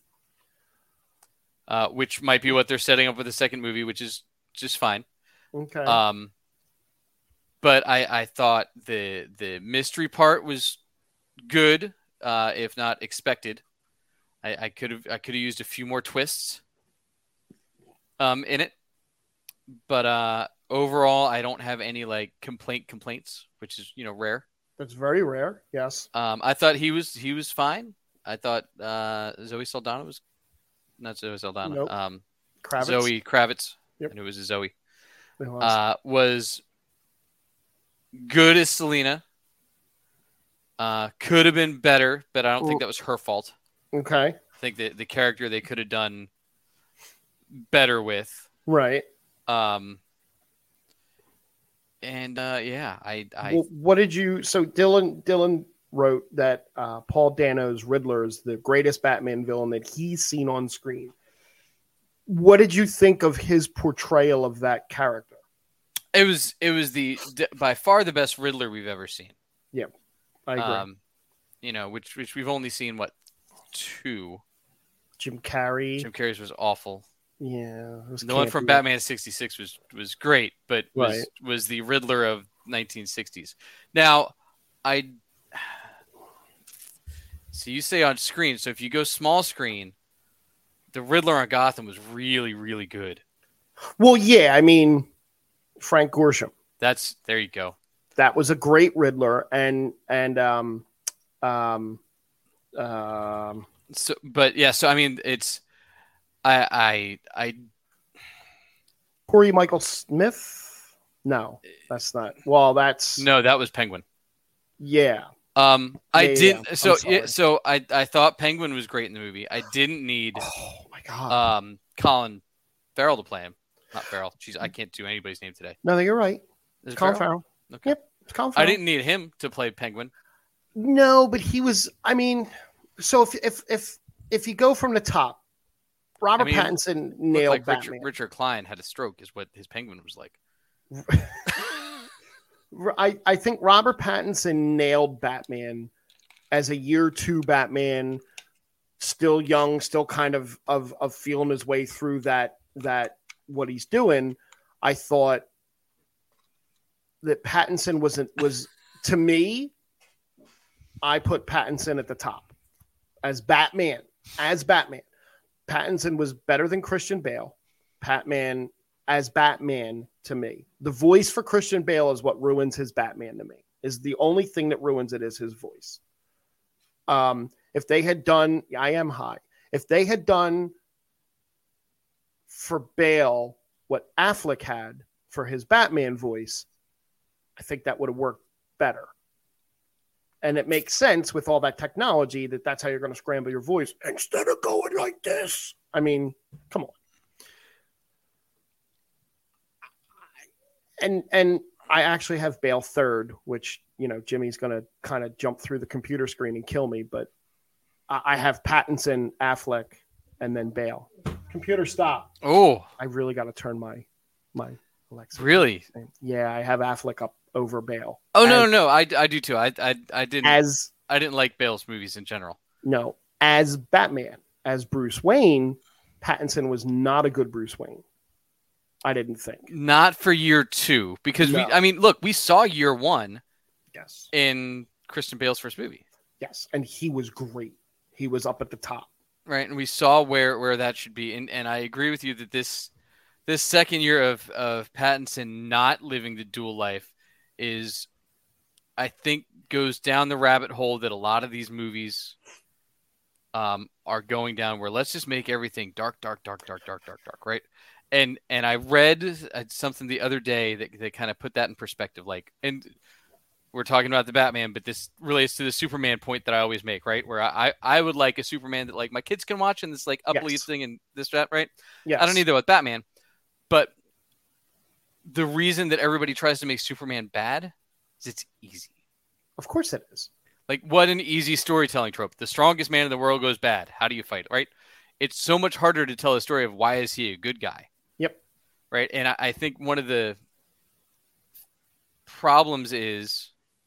Uh, which might be what they're setting up with the second movie, which is just fine. Okay. Um, but I, I thought the the mystery part was good, uh, if not expected. I, I could have I could have used a few more twists um, in it. But uh, overall, I don't have any like complaint complaints, which is, you know, rare. It's very rare. Yes. Um, I thought he was he was fine. I thought uh, Zoe Saldana was not Zoe Saldana. Nope. Um, Kravitz. Zoe Kravitz. Yep. And it was a Zoe. It was. Uh, was good as Selena. Uh, could have been better, but I don't think that was her fault. Okay. I think that the character they could have done better with. Right. Um. And uh, yeah, I. I well, what did you? So Dylan Dylan wrote that uh, Paul Dano's Riddler is the greatest Batman villain that he's seen on screen. What did you think of his portrayal of that character? It was it was the by far the best Riddler we've ever seen. Yeah, I agree. Um, you know, which which we've only seen what two. Jim Carrey. Jim Carrey's was awful. Yeah, the one from Batman sixty-six was was great, but was right. was the Riddler of nineteen sixties. Now, I so you say on screen. So if you go small screen, the Riddler on Gotham was really really good. Well, yeah, I mean Frank Gorshin. That's there you go. That was a great Riddler, and and um um um. So, but yeah, so I mean, it's. I, I, I, Corey Michael Smith? No, that's not. Well, that's no, that was Penguin. Yeah. Um, I yeah, didn't. Yeah. So, yeah, so I, I thought Penguin was great in the movie. I didn't need. Oh my god. Um, Colin Farrell to play him. Not Farrell. Jeez, I can't do anybody's name today. No, you're right. Is it Colin Farrell? Farrell. Okay. Yep. It's Colin Farrell. I didn't need him to play Penguin. No, but he was. I mean, so if if if if you go from the top. Robert I mean, Pattinson nailed like Batman. Richard, Richard Klein had a stroke, is what his Penguin was like. I, I think Robert Pattinson nailed Batman as a year two Batman, still young, still kind of of, of feeling his way through that that what he's doing. I thought that Pattinson wasn't was to me. I put Pattinson at the top as Batman, as Batman. Pattinson was better than Christian Bale. Batman as Batman to me. The voice for Christian Bale is what ruins his Batman to me. Is the only thing that ruins it is his voice. Um, if they had done, I am high. If they had done for Bale what Affleck had for his Batman voice, I think that would have worked better. And it makes sense with all that technology that that's how you're going to scramble your voice instead of going like this. I mean, come on. And and I actually have Bale third, which, you know, Jimmy's going to kind of jump through the computer screen and kill me. But I, I have Pattinson, Affleck, and then Bale. Computer, stop. Oh. I really got to turn my my Alexa. Really? Yeah, I have Affleck up over Bale. Oh, as, no, no, I, I do too. I, I, I didn't as I didn't like Bale's movies in general. No, as Batman, as Bruce Wayne, Pattinson was not a good Bruce Wayne. I didn't think. Not for year two, because no. we, I mean, look, we saw year one. Yes. In Christian Bale's first movie. Yes, and he was great. He was up at the top. Right, and we saw where, where that should be, and and I agree with you that this this second year of of Pattinson not living the dual life is, I think, goes down the rabbit hole that a lot of these movies um, are going down, where let's just make everything dark, dark, dark, dark, dark, dark, dark, right? And and I read something the other day that, that kind of put that in perspective. Like, and we're talking about the Batman, but this relates to the Superman point that I always make, right? Where I, I would like a Superman that like my kids can watch and this like uplead yes. thing and this, that, right? Yes. I don't need that with Batman. But the reason that everybody tries to make Superman bad is it's easy. Of course it is. Like, what an easy storytelling trope. The strongest man in the world goes bad. How do you fight, right? It's so much harder to tell a story of why is he a good guy. Yep. Right. And I, I think one of the problems is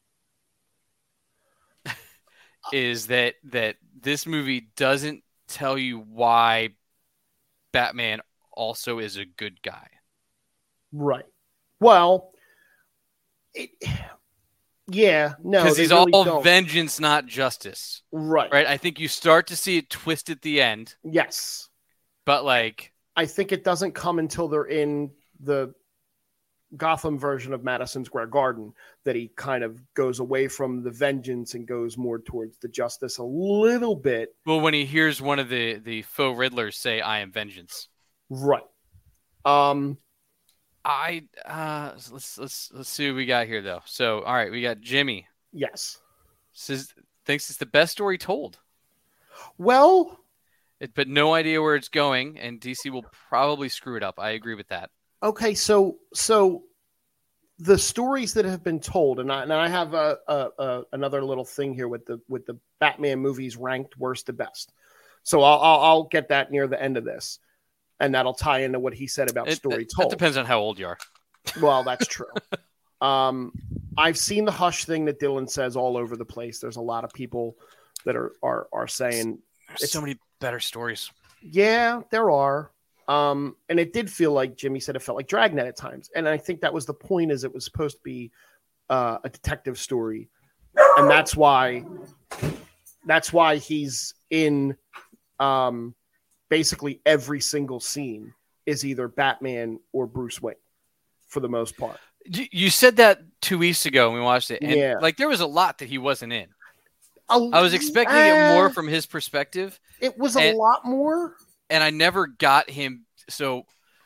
is that that this movie doesn't tell you why Batman also is a good guy. Right. Well, it, yeah, no, because he's really all don't. vengeance, not justice. Right. Right. I think you start to see it twist at the end. Yes. But like, I think it doesn't come until they're in the Gotham version of Madison Square Garden, that he kind of goes away from the vengeance and goes more towards the justice a little bit. Well, when he hears one of the, the faux Riddlers say, "I am vengeance." Right. Um, I uh, let's let's let's see what we got here though. So, all right, we got Jimmy. Yes. Says thinks it's the best story told. Well, it, but no idea where it's going, and D C will probably screw it up. I agree with that. Okay, so so the stories that have been told, and I, and I have a, a, a another little thing here with the with the Batman movies ranked worst to best. So I'll I'll, I'll get that near the end of this, and that'll tie into what he said about it, story that, told. That depends on how old you are. Well, that's true. um, I've seen the Hush thing that Dylan says all over the place. There's a lot of people that are are are saying there's so many better stories. Yeah, there are. Um, and it did feel like Jimmy said it felt like Dragnet at times. And I think that was the point, is it was supposed to be uh, a detective story. And that's why that's why he's in um, basically every single scene is either Batman or Bruce Wayne for the most part. You said that two weeks ago when we watched it. And yeah. like there was a lot that he wasn't in. A, I was expecting uh, it more from his perspective. It was a and, lot more. And I never got him. So,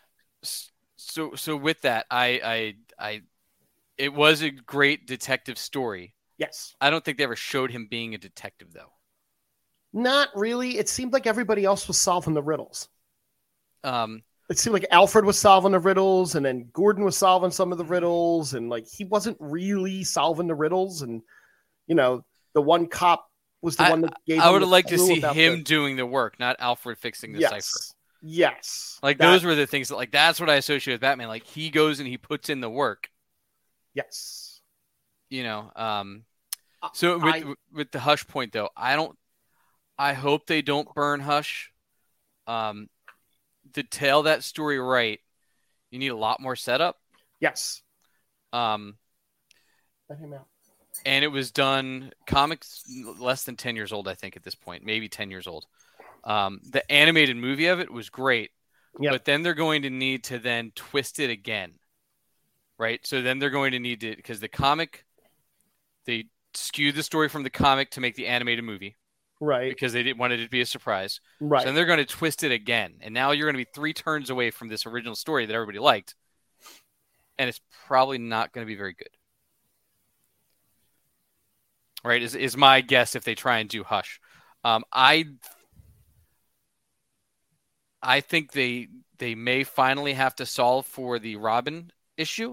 so, so with that, I, I, I, it was a great detective story. Yes. I don't think they ever showed him being a detective though. Not really. It seemed like everybody else was solving the riddles. Um, it seemed like Alfred was solving the riddles, and then Gordon was solving some of the riddles, and like he wasn't really solving the riddles. And you know, the one cop was the I, one that gave. I would have liked to see him the... doing the work, not Alfred fixing the yes. cipher. Yes. Like that... those were the things that, like, that's what I associate with Batman. Like he goes and he puts in the work. Yes. You know. Um. So with I... with the Hush point though, I don't. I hope they don't burn Hush. Um. To tell that story right, you need a lot more setup. Yes. Um, Let him out. And it was done, comics less than ten years old, I think, at this point, maybe ten years old. Um, the animated movie of it was great, yep. But then they're going to need to then twist it again, right? So then they're going to need to, because the comic, they skewed the story from the comic to make the animated movie. Right. Because they didn't want it to be a surprise. Right. So then they're going to twist it again. And now you're going to be three turns away from this original story that everybody liked. And it's probably not going to be very good. Right? Is is my guess if they try and do Hush. Um, I I think they they may finally have to solve for the Robin issue.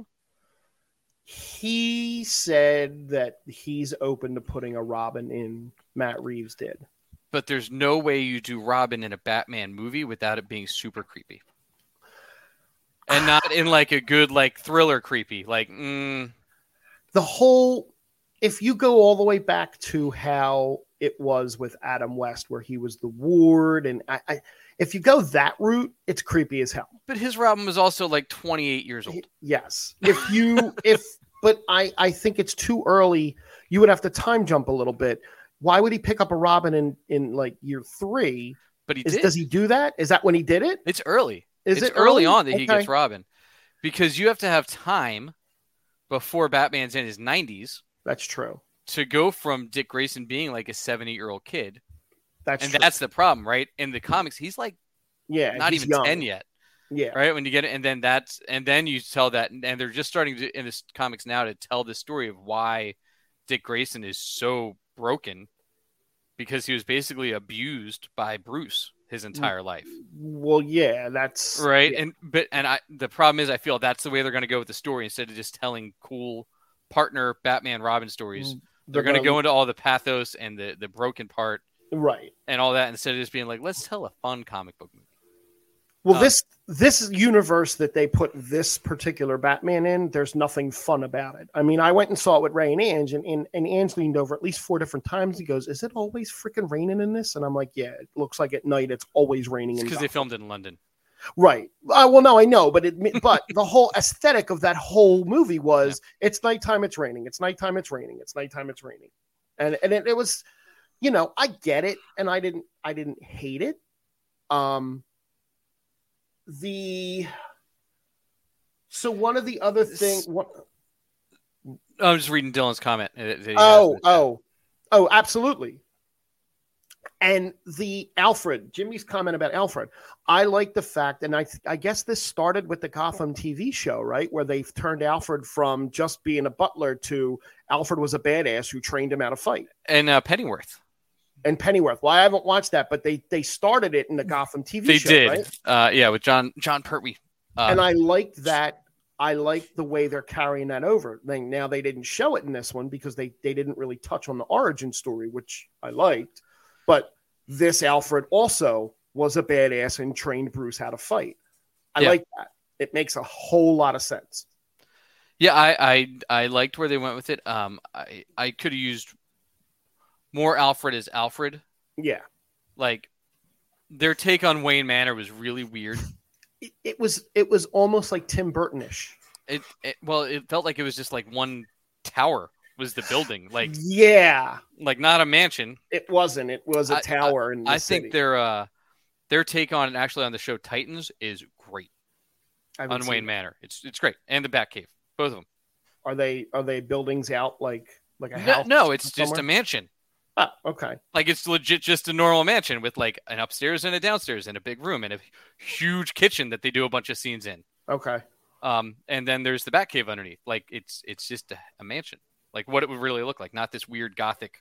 He said that he's open to putting a Robin in. Matt Reeves did. But there's no way you do Robin in a Batman movie without it being super creepy. And not in like a good like thriller creepy. Like mm. The whole, if you go all the way back to how it was with Adam West, where he was the ward, and I, I if you go that route, it's creepy as hell. But his Robin was also like twenty-eight years old. Yes. If you if but I, I think it's too early. You would have to time jump a little bit. Why would he pick up a Robin in, in like year three? But he Is, did. Does he do that? Is that when he did it? It's early. Is it's it early, early on that okay. he gets Robin? Because you have to have time before Batman's in his nineties. That's true. To go from Dick Grayson being like a seven, eight year old kid. That's and true. that's the problem, right? In the comics, he's like yeah, not even young. ten yet. Yeah. Right. When you get it. And then that's and then you tell that. And they're just starting to in this comics now to tell the story of why Dick Grayson is so broken. Because he was basically abused by Bruce his entire life. Well, yeah, that's right. Yeah. And but and I the problem is I feel that's the way they're going to go with the story instead of just telling cool partner Batman Robin stories. They're, they're going to go into all the pathos and the the broken part, right, and all that instead of just being like, let's tell a fun comic book movie. Well, um, this this universe that they put this particular Batman in, there's nothing fun about it. I mean, I went and saw it with Ray and Ange, and, and, and Ange leaned over at least four different times. He goes, "Is it always freaking raining in this?" And I'm like, "Yeah, it looks like at night it's always raining." Because they filmed it in London, right? Uh, well, no, I know, but it but the whole aesthetic of that whole movie was yeah. It's nighttime, it's raining. It's nighttime, it's raining. It's nighttime, it's raining, and and it, it was, you know, I get it, and I didn't I didn't hate it. Um. The So one of the other things. What... I'm just reading Dylan's comment. Oh, oh, oh, absolutely. And the Alfred, Jimmy's comment about Alfred, I like the fact, and I I guess this started with the Gotham T V show, right? Where they've turned Alfred from just being a butler to Alfred was a badass who trained him how to fight. And uh, Pennyworth. And Pennyworth. Well, I haven't watched that, but they they started it in the Gotham T V they show, did. right? Uh, yeah, with John John Pertwee. Uh, and I like that. I like the way they're carrying that over. Now, they didn't show it in this one because they, they didn't really touch on the origin story, which I liked. But this Alfred also was a badass and trained Bruce how to fight. I yeah. like that. It makes a whole lot of sense. Yeah, I, I I liked where they went with it. Um, I, I could have used more Alfred as Alfred. Yeah. Like, their take on Wayne Manor was really weird. It, it was it was almost like Tim Burton-ish. It, it well, it felt like it was just like one tower was the building. Like yeah, like not a mansion. It wasn't. It was a tower. I, in the I city. think their uh their take on it actually on the show Titans is great. On Wayne Manor, it's it's great, and the Batcave, both of them. Are they are they buildings out like like a no, house? No, it's somewhere? just a mansion. Ah, okay. Like it's legit just a normal mansion with like an upstairs and a downstairs and a big room and a huge kitchen that they do a bunch of scenes in. Okay. Um, and then there's the Batcave underneath. Like it's it's just a, a mansion. Like what it would really look like, not this weird gothic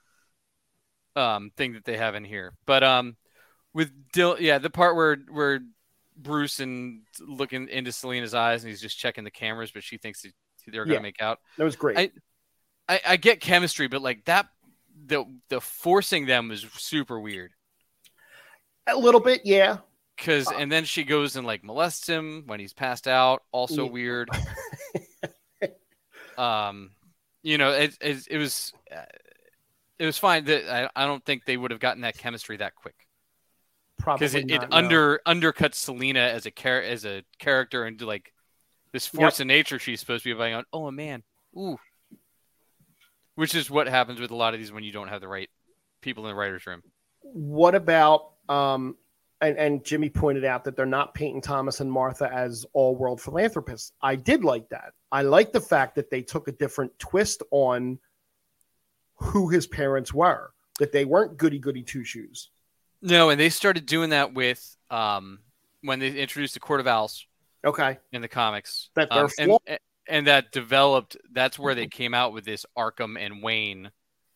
um thing that they have in here. But um, with Dil, yeah, the part where where Bruce and looking into Selina's eyes and he's just checking the cameras, but she thinks they're gonna yeah, make out. That was great. I, I I get chemistry, but like that. The the forcing them was super weird. A little bit, yeah. Because and then she goes and like molests him when he's passed out. Also yeah. weird. um, you know, it it, it was uh, it was fine. That I, I don't think they would have gotten that chemistry that quick. Probably because it, not, it no. under undercuts Selina as a char- as a character into like this force yep. of nature she's supposed to be about. Oh, a man, ooh. Which is what happens with a lot of these when you don't have the right people in the writer's room. What about, um, and, and Jimmy pointed out that they're not painting Thomas and Martha as all-world philanthropists. I did like that. I like the fact that they took a different twist on who his parents were, that they weren't goody-goody two-shoes. No, and they started doing that with um, when they introduced the Court of Owls. Okay. In the comics. That they're um, flaw- and, And that developed, that's where they came out with this Arkham and Wayne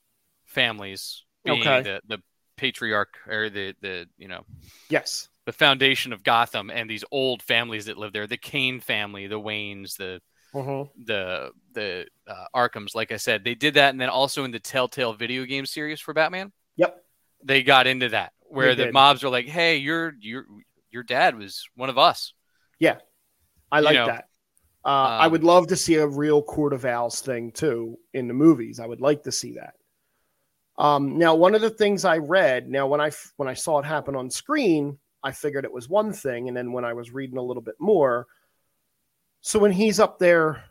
families being okay. the, the patriarch or the, the, you know, yes, the foundation of Gotham and these old families that live there, the Kane family, the Waynes, the, uh-huh. the, the uh, Arkhams. Like I said, they did that. And then also in the Telltale video game series for Batman. Yep. They got into that where they the did. mobs are like, hey, your, your, your dad was one of us. Yeah. I like you know, that. Uh, um, I would love to see a real Court of Owls thing too in the movies. I would like to see that. Um, now, one of the things I read, now when I when I saw it happen on screen, I figured it was one thing, and then when I was reading a little bit more, so when he's up there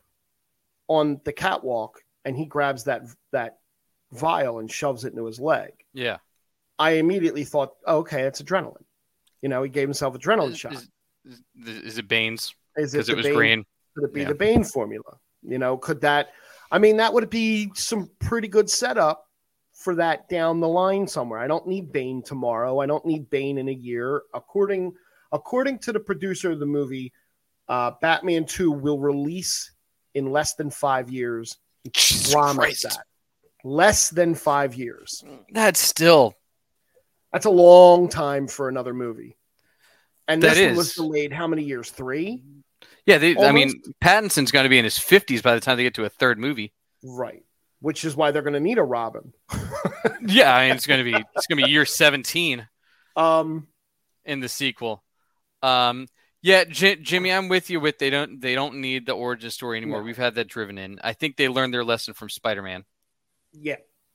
on the catwalk and he grabs that that vial and shoves it into his leg, yeah, I immediately thought, oh, okay, it's adrenaline. You know, he gave himself adrenaline is, shot. Is, is, is it Bane's? Is it Because it was Bane? green. Could it be Yeah. the Bane formula? You know, could that, I mean, that would be some pretty good setup for that down the line somewhere. I don't need Bane tomorrow. I don't need Bane in a year. According, according to the producer of the movie, uh, Batman two will release in less than five years. Jesus Promise Christ. that. Less than five years. That's still That's a long time for another movie. And That this one is. was delayed how many years? Three? yeah. They, I Almost. mean, Pattinson's going to be in his fifties by the time they get to a third movie. Right. Which is why they're going to need a Robin. Yeah, I mean, it's going to be it's going to be year seventeen Um, in the sequel. Um, yeah, J- Jimmy, I'm with you. With they don't they don't need the origin story anymore. No. We've had that driven in. I think they learned their lesson from Spider-Man. yeah.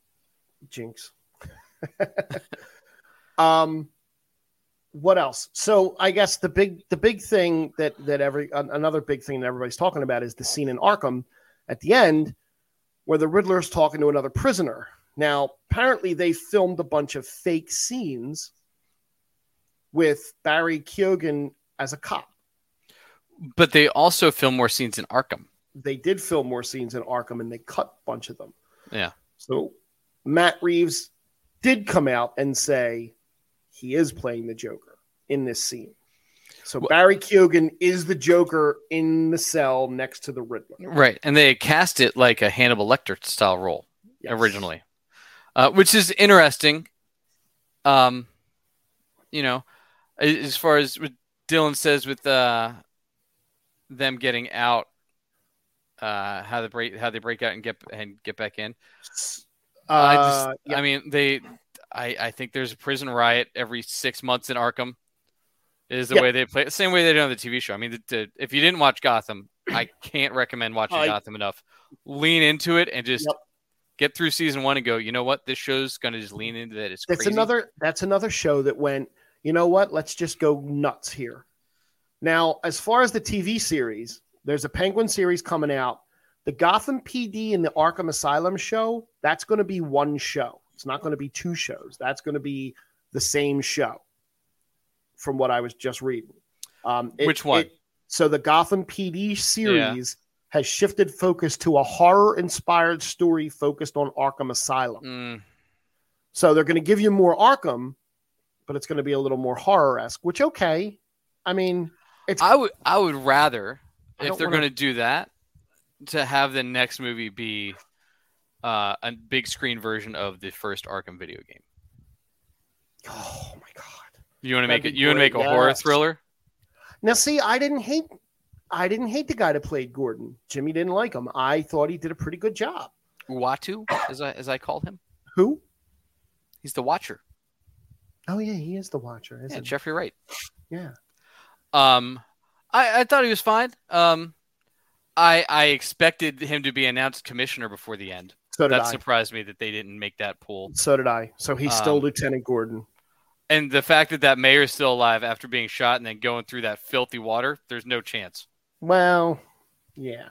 Jinx. um, what else? So I guess the big the big thing that that every uh, another big thing that everybody's talking about is the scene in Arkham at the end where the Riddler's talking to another prisoner. Now, apparently they filmed a bunch of fake scenes with Barry Keoghan as a cop. But they also film more scenes in Arkham. They did film more scenes in Arkham, and they cut a bunch of them. Yeah. So Matt Reeves did come out and say he is playing the Joker in this scene. So well, Barry Keoghan is the Joker in the cell next to the Riddler. Right. And they cast it like a Hannibal Lecter style role yes. originally, uh, which is interesting. Um, you know, as far as what Dylan says with uh, them getting out, uh, how they break how they break out and get and get back in. Uh, I just, yeah. I mean, they. I, I think there's a prison riot every six months in Arkham. Is the yeah. way they play it. Same way they do on the T V show. I mean, the, the, if you didn't watch Gotham, I can't recommend watching I, Gotham enough. Lean into it and just yep. get through season one and go, you know what? This show's going to just lean into that. It's that's crazy. another. That's another show that went, you know what? Let's just go nuts here. Now, as far as the T V series, there's a Penguin series coming out. The Gotham P D and the Arkham Asylum show, that's going to be one show. It's not going to be two shows. That's going to be the same show. From what I was just reading. Um, it, Which one? It, so the Gotham P D series yeah. has shifted focus to a horror-inspired story focused on Arkham Asylum. Mm. So they're going to give you more Arkham, but it's going to be a little more horror-esque, which, okay. I mean, it's. I would, I would rather, if they're wanna... going to do that, to have the next movie be uh, a big screen version of the first Arkham video game. Oh, my God. You want to make it? You want to make a yes. horror thriller? Now, see, I didn't hate, I didn't hate the guy that played Gordon. Jimmy didn't like him. I thought he did a pretty good job. Uatu, as I as I called him. Who? He's the Watcher. Oh yeah, he is the Watcher. Isn't yeah, he? Jeffrey Wright. Yeah. Um, I I thought he was fine. Um, I I expected him to be announced commissioner before the end. So did that I. surprised me that they didn't make that pull. So did I. So he's still um, Lieutenant Gordon. And the fact that that mayor's still alive after being shot and then going through that filthy water, there's no chance. Well, yeah.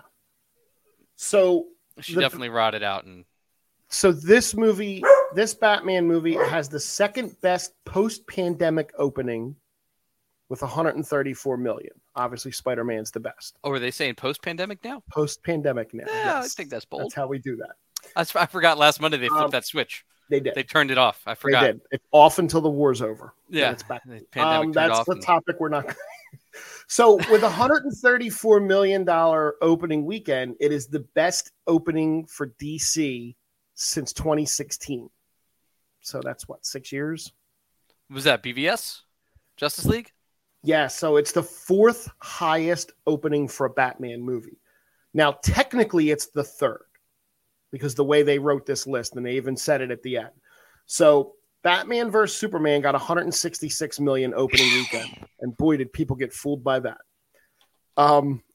So she the, definitely rotted out. And so this movie, this Batman movie, has the second best post-pandemic opening with one hundred thirty-four million. Obviously, Spider-Man's the best. Oh, are they saying post-pandemic now? Post-pandemic now. Yeah, yes. I think that's bold. That's how we do that. I, I forgot last Monday they flipped um, that switch. They did. They turned it off. I forgot. They did. It's off until the war's over. Yeah. It's back. Um, that's the and... topic we're not. So with a one hundred thirty-four million dollars opening weekend, it is the best opening for D C since twenty sixteen. So that's what, six years? Was that B V S? Justice League? Yeah. So it's the fourth highest opening for a Batman movie. Now, technically, it's the third. Because the way they wrote this list, and they even said it at the end. So Batman versus Superman got one hundred sixty-six million opening weekend. And boy, did people get fooled by that. Um,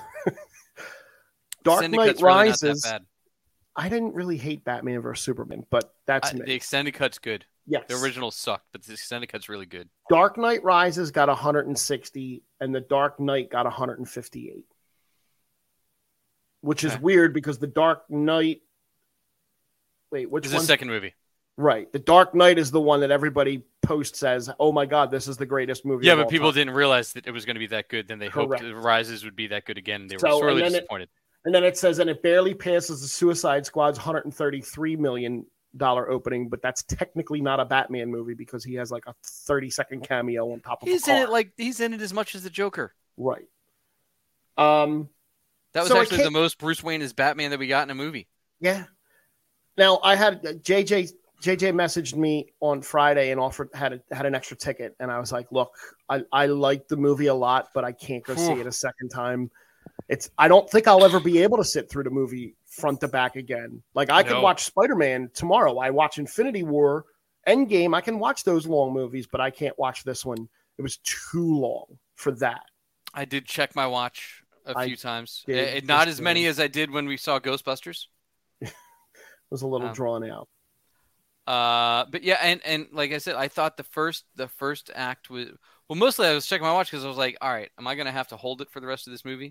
Dark Syndicate's Knight really Rises. Not that bad. I didn't really hate Batman versus Superman, but that's I, me. The extended cut's good. Yes. The original sucked, but the extended cut's really good. Dark Knight Rises got one hundred sixty, and The Dark Knight got one hundred fifty-eight. Which is okay. weird because The Dark Knight Wait, which is one? the second movie? Right. The Dark Knight is the one that everybody posts as, oh my God, this is the greatest movie. Yeah, of but all people time. didn't realize that it was going to be that good. Then they Correct. hoped the Rises would be that good again. And they were so, sorely and disappointed. It, and then it says, and it barely passes the Suicide Squad's one hundred thirty-three million dollars opening, but that's technically not a Batman movie because he has like a thirty second cameo on top of he's a car. in it like he's in it as much as the Joker. Right. Um, that was so actually the most Bruce Wayne as Batman that we got in a movie. Yeah. Now I had J J J J messaged me on Friday and offered had a, had an extra ticket, and I was like, "Look, I I like the movie a lot, but I can't go see it a second time. It's I don't think I'll ever be able to sit through the movie front to back again. Like I no. could watch Spider-Man tomorrow. I watch Infinity War, Endgame. I can watch those long movies, but I can't watch this one. It was too long for that. I did check my watch a I few times. did, It, not as did. many as I did when we saw Ghostbusters. It was a little um, drawn out. Uh, but yeah, and, and like I said, I thought the first the first act was well. Mostly, I was checking my watch because I was like, "All right, am I going to have to hold it for the rest of this movie?"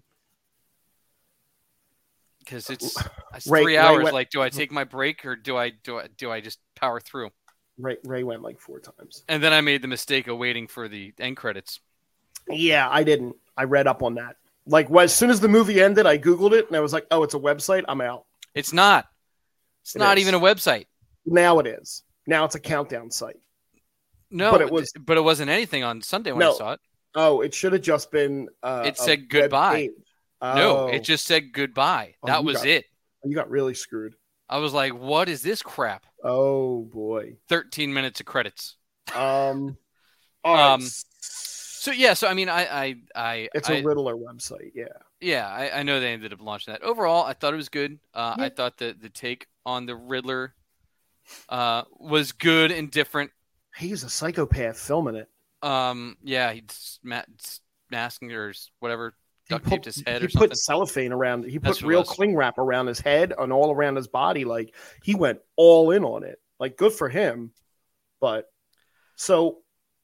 Because it's, it's Ray, three hours. Ray went, like, do I take my break or do I do I do I just power through? Ray Ray went like four times, and then I made the mistake of waiting for the end credits. Yeah, I didn't. I read up on that. Like well, as soon as the movie ended, I Googled it and I was like, "Oh, it's a website. I'm out." It's not. It's It not is. even a website. Now it is. Now it's a countdown site. No, but it was. But it wasn't anything on Sunday when no. I saw it. Oh, it should have just been. Uh, it said goodbye. Oh. No, it just said goodbye. Oh, that was got, it. You got really screwed. I was like, "What is this crap?" Oh boy. Thirteen minutes of credits. Um. All right. um. So yeah, so I mean, I, I, I it's I, a Riddler website. Yeah. Yeah, I, I know they ended up launching that. Overall, I thought it was good. Uh, yeah. I thought that the take on the Riddler uh, was good and different. He's a psychopath filming it. Um, yeah, he's ma- masking or whatever, duct put, taped his head he or something. He put cellophane around. He That's put real cling wrap around his head and all around his body. Like he went all in on it. Like good for him. But so.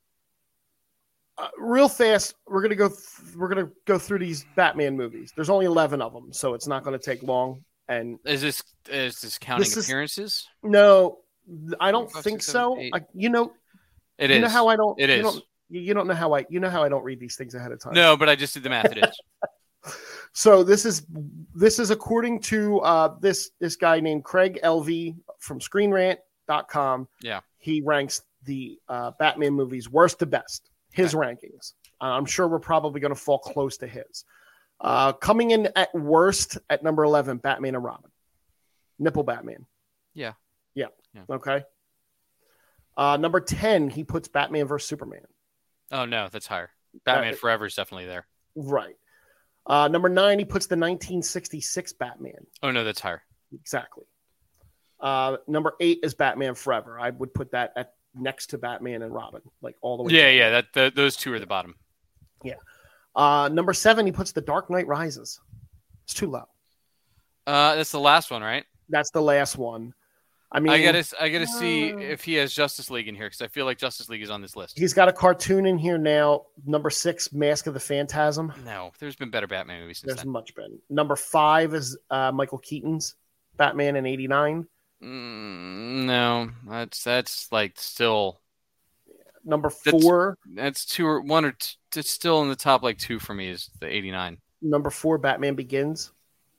Uh, real fast, we're gonna go. Th- we're gonna go through these Batman movies. There's only eleven of them, so it's not going to take long. And is this is this counting this is, appearances? No, I don't Five, think six, so. seven, I, you know, it you is. know how I don't. It you is. Don't, you don't know how I. You know how I don't read these things ahead of time. No, but I just did the math. It is. So this is this is according to uh, this this guy named Craig Elvey from Screen Rant dot com. Yeah, he ranks the uh, Batman movies worst to best. His okay. rankings. Uh, I'm sure we're probably going to fall close to his. Uh, coming in at worst at number eleven, Batman and Robin. Nipple Batman. Yeah. Yeah. yeah. Okay. Uh, number ten, he puts Batman versus Superman. Oh, no, that's higher. Batman uh, Forever is definitely there. Right. Uh, number nine, he puts the nineteen sixty-six Batman. Oh, no, that's higher. Exactly. Uh, number eight is Batman Forever. I would put that at next to Batman and Robin, like all the way. Yeah, down. yeah, that the, those two are the bottom. Yeah. Uh, number seven, he puts The Dark Knight Rises. It's too low. Uh, that's the last one, right? That's the last one. I mean, I gotta, I gotta uh, see uh, if he has Justice League in here because I feel like Justice League is on this list. He's got a cartoon in here now. Number six, Mask of the Phantasm. No, there's been better Batman movies since There's then. much been. Number five is uh, Michael Keaton's Batman in eighty-nine. Mm, no, that's that's like still. Number four. That's, that's two or one or two. It's still in the top like two for me is the eighty-nine. Number four, Batman Begins.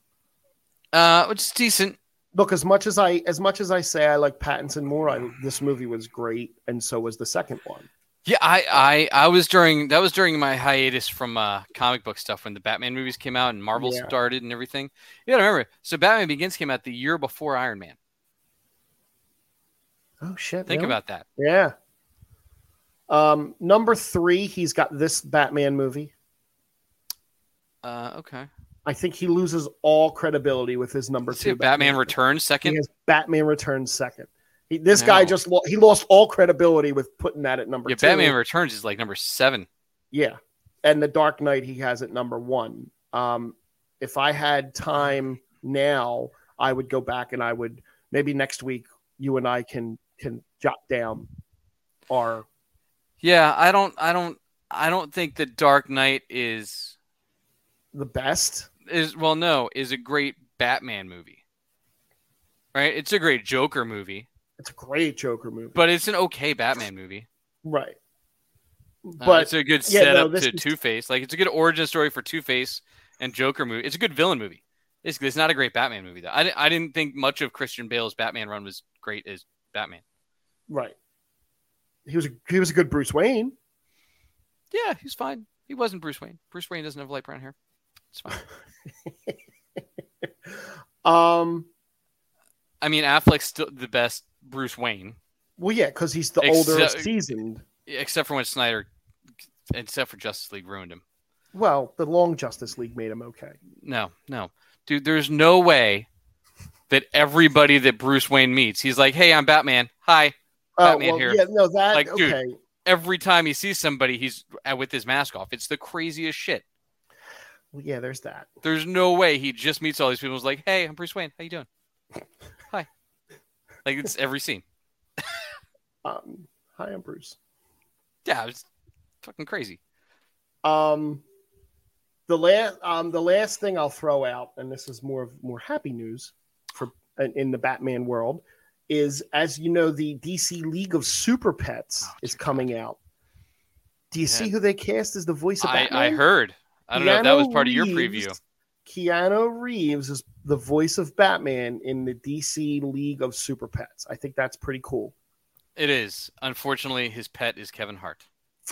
Uh, which is decent. Look, as much as I as much as I say I like Pattinson more, I, this movie was great, and so was the second one. Yeah, I, I, I was during that was during my hiatus from uh, comic book stuff when the Batman movies came out and Marvel yeah. started and everything. You gotta remember, so Batman Begins came out the year before Iron Man. Oh shit! Think really? about that. Yeah. Um, number three, he's got this Batman movie. Uh, okay. I think he loses all credibility with his number Let's two. See Batman, Batman Returns second. He has Batman Returns second. He, this no. guy just lo- he lost all credibility with putting that at number yeah, two. Batman Returns is like number seven. Yeah, and The Dark Knight he has at number one. Um, if I had time now, I would go back and I would maybe next week you and I can can jot down our. Yeah, I don't, I don't, I don't think The Dark Knight is the best. Is well, no, is a great Batman movie. Right? It's a great Joker movie. It's a great Joker movie. But it's an okay Batman movie. Right. But uh, it's a good yeah, setup no, to is... Two-Face. Like it's a good origin story for Two-Face and Joker movie. It's a good villain movie. It's, it's not a great Batman movie though. I, I didn't think much of Christian Bale's Batman run was great as Batman. Right. He was a, he was a good Bruce Wayne. Yeah, he's fine. He wasn't Bruce Wayne. Bruce Wayne doesn't have light brown hair. It's fine. um, I mean, Affleck's still the best Bruce Wayne. Well, yeah, because he's the except, older, seasoned. Except for when Snyder, except for Justice League ruined him. Well, the long Justice League made him okay. No, no, dude. There's no way that everybody that Bruce Wayne meets, he's like, "Hey, I'm Batman. Hi, Batman uh, well, here." Yeah, no, that like, okay. Dude, every time he sees somebody, he's with his mask off. It's the craziest shit. Well, yeah, there's that. There's no way he just meets all these people. And was like, "Hey, I'm Bruce Wayne. How you doing? Hi." Like it's every scene. um, hi, I'm Bruce. Yeah, it's fucking crazy. Um, the last, um, the last thing I'll throw out, and this is more of more happy news for in the Batman world, is as you know, the D C League of Super Pets oh, is coming God. out. Do you yeah. see who they cast as the voice of I, Batman? I heard. I don't Keanu know if that was part Reeves, of your preview. Keanu Reeves is the voice of Batman in the D C League of Super Pets. I think that's pretty cool. It is. Unfortunately, his pet is Kevin Hart.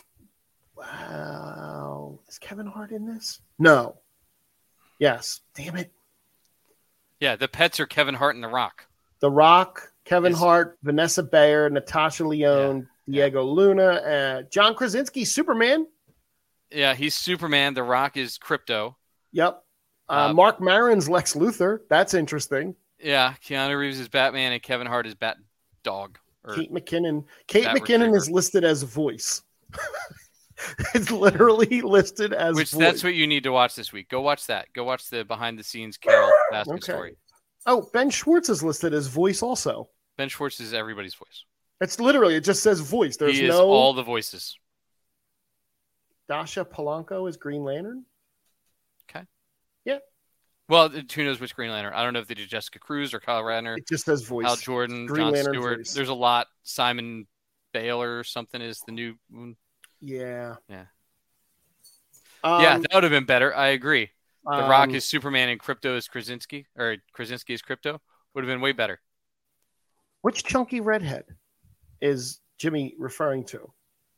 Wow. Is Kevin Hart in this? No. Yes. Damn it. Yeah, the pets are Kevin Hart and The Rock. The Rock, Kevin is... Hart, Vanessa Bayer, Natasha Lyonne, yeah. Diego yeah. Luna, uh, John Krasinski, Superman. Yeah, he's Superman. The Rock is Crypto. Yep. Uh, uh, Mark Maron's Lex Luthor. That's interesting. Yeah, Keanu Reeves is Batman and Kevin Hart is Bat Dog. Kate McKinnon. Kate Bat McKinnon Retriever. Is listed as voice. It's literally listed as Which voice. That's what you need to watch this week. Go watch that. Go watch the behind the scenes Carol Baskin okay. story. Oh, Ben Schwartz is listed as voice also. Ben Schwartz is everybody's voice. It's literally, it just says voice. There's he is no all the voices. Dasha Polanco is Green Lantern. Okay. Yeah. Well, who knows which Green Lantern? I don't know if they did Jessica Cruz or Kyle Rayner. It just says voice. Hal Jordan, Green John Lantern Stewart. voice. There's a lot. Simon Baylor or something is the new. Yeah. Yeah. Um, yeah, that would have been better. I agree. The um, Rock is Superman and Crypto is Krasinski, or Krasinski is Crypto. Would have been way better. Which chunky redhead is Jimmy referring to?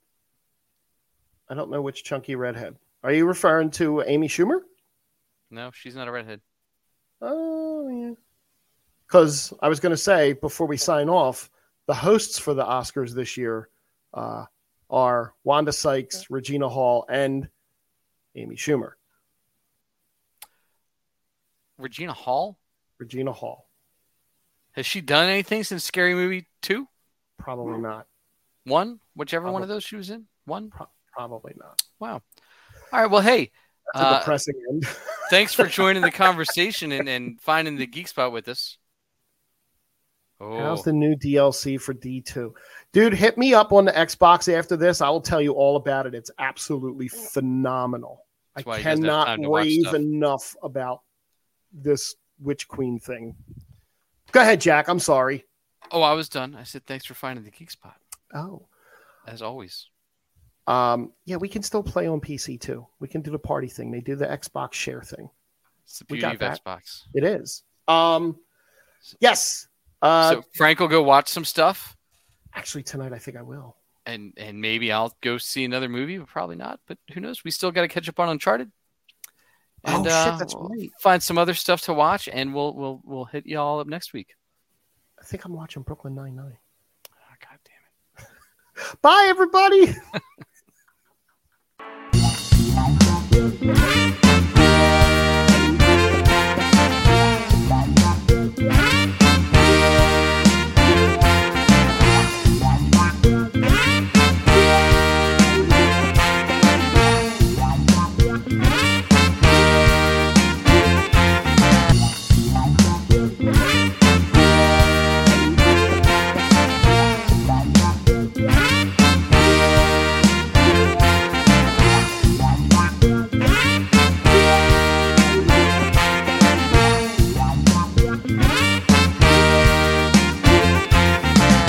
I don't know which chunky redhead. Are you referring to Amy Schumer? No, she's not a redhead. Oh, yeah. Because I was going to say, before we sign off, the hosts for the Oscars this year uh, are Wanda Sykes, Regina Hall, and Amy Schumer. Regina Hall? Regina Hall. Has she done anything since Scary Movie two? Probably not. One? Whichever Probably. one of those she was in? One? Pro- probably not. Wow. All right. Well, hey. That's uh, a depressing end. Thanks for joining the conversation and, and finding the geek spot with us. Oh. How's the new D L C for D two? Dude, hit me up on the Xbox after this. I will tell you all about it. It's absolutely phenomenal. That's I cannot rave enough about this Witch Queen thing. Go ahead, Jack. I'm sorry. Oh, I was done. I said thanks for finding the geek spot. Oh. As always. Um, yeah, we can still play on P C too. We can do the party thing. They do the Xbox share thing. It's the beauty of that. Xbox. It is. Um, yes. Uh, so Frank will go watch some stuff. Actually, tonight I think I will. And and maybe I'll go see another movie, but probably not. But who knows? We still got to catch up on Uncharted. And, oh shit, uh, that's we'll right. Find some other stuff to watch, and we'll we'll we'll hit you all up next week. I think I'm watching Brooklyn Nine-Nine. Oh, God damn it! Bye, everybody.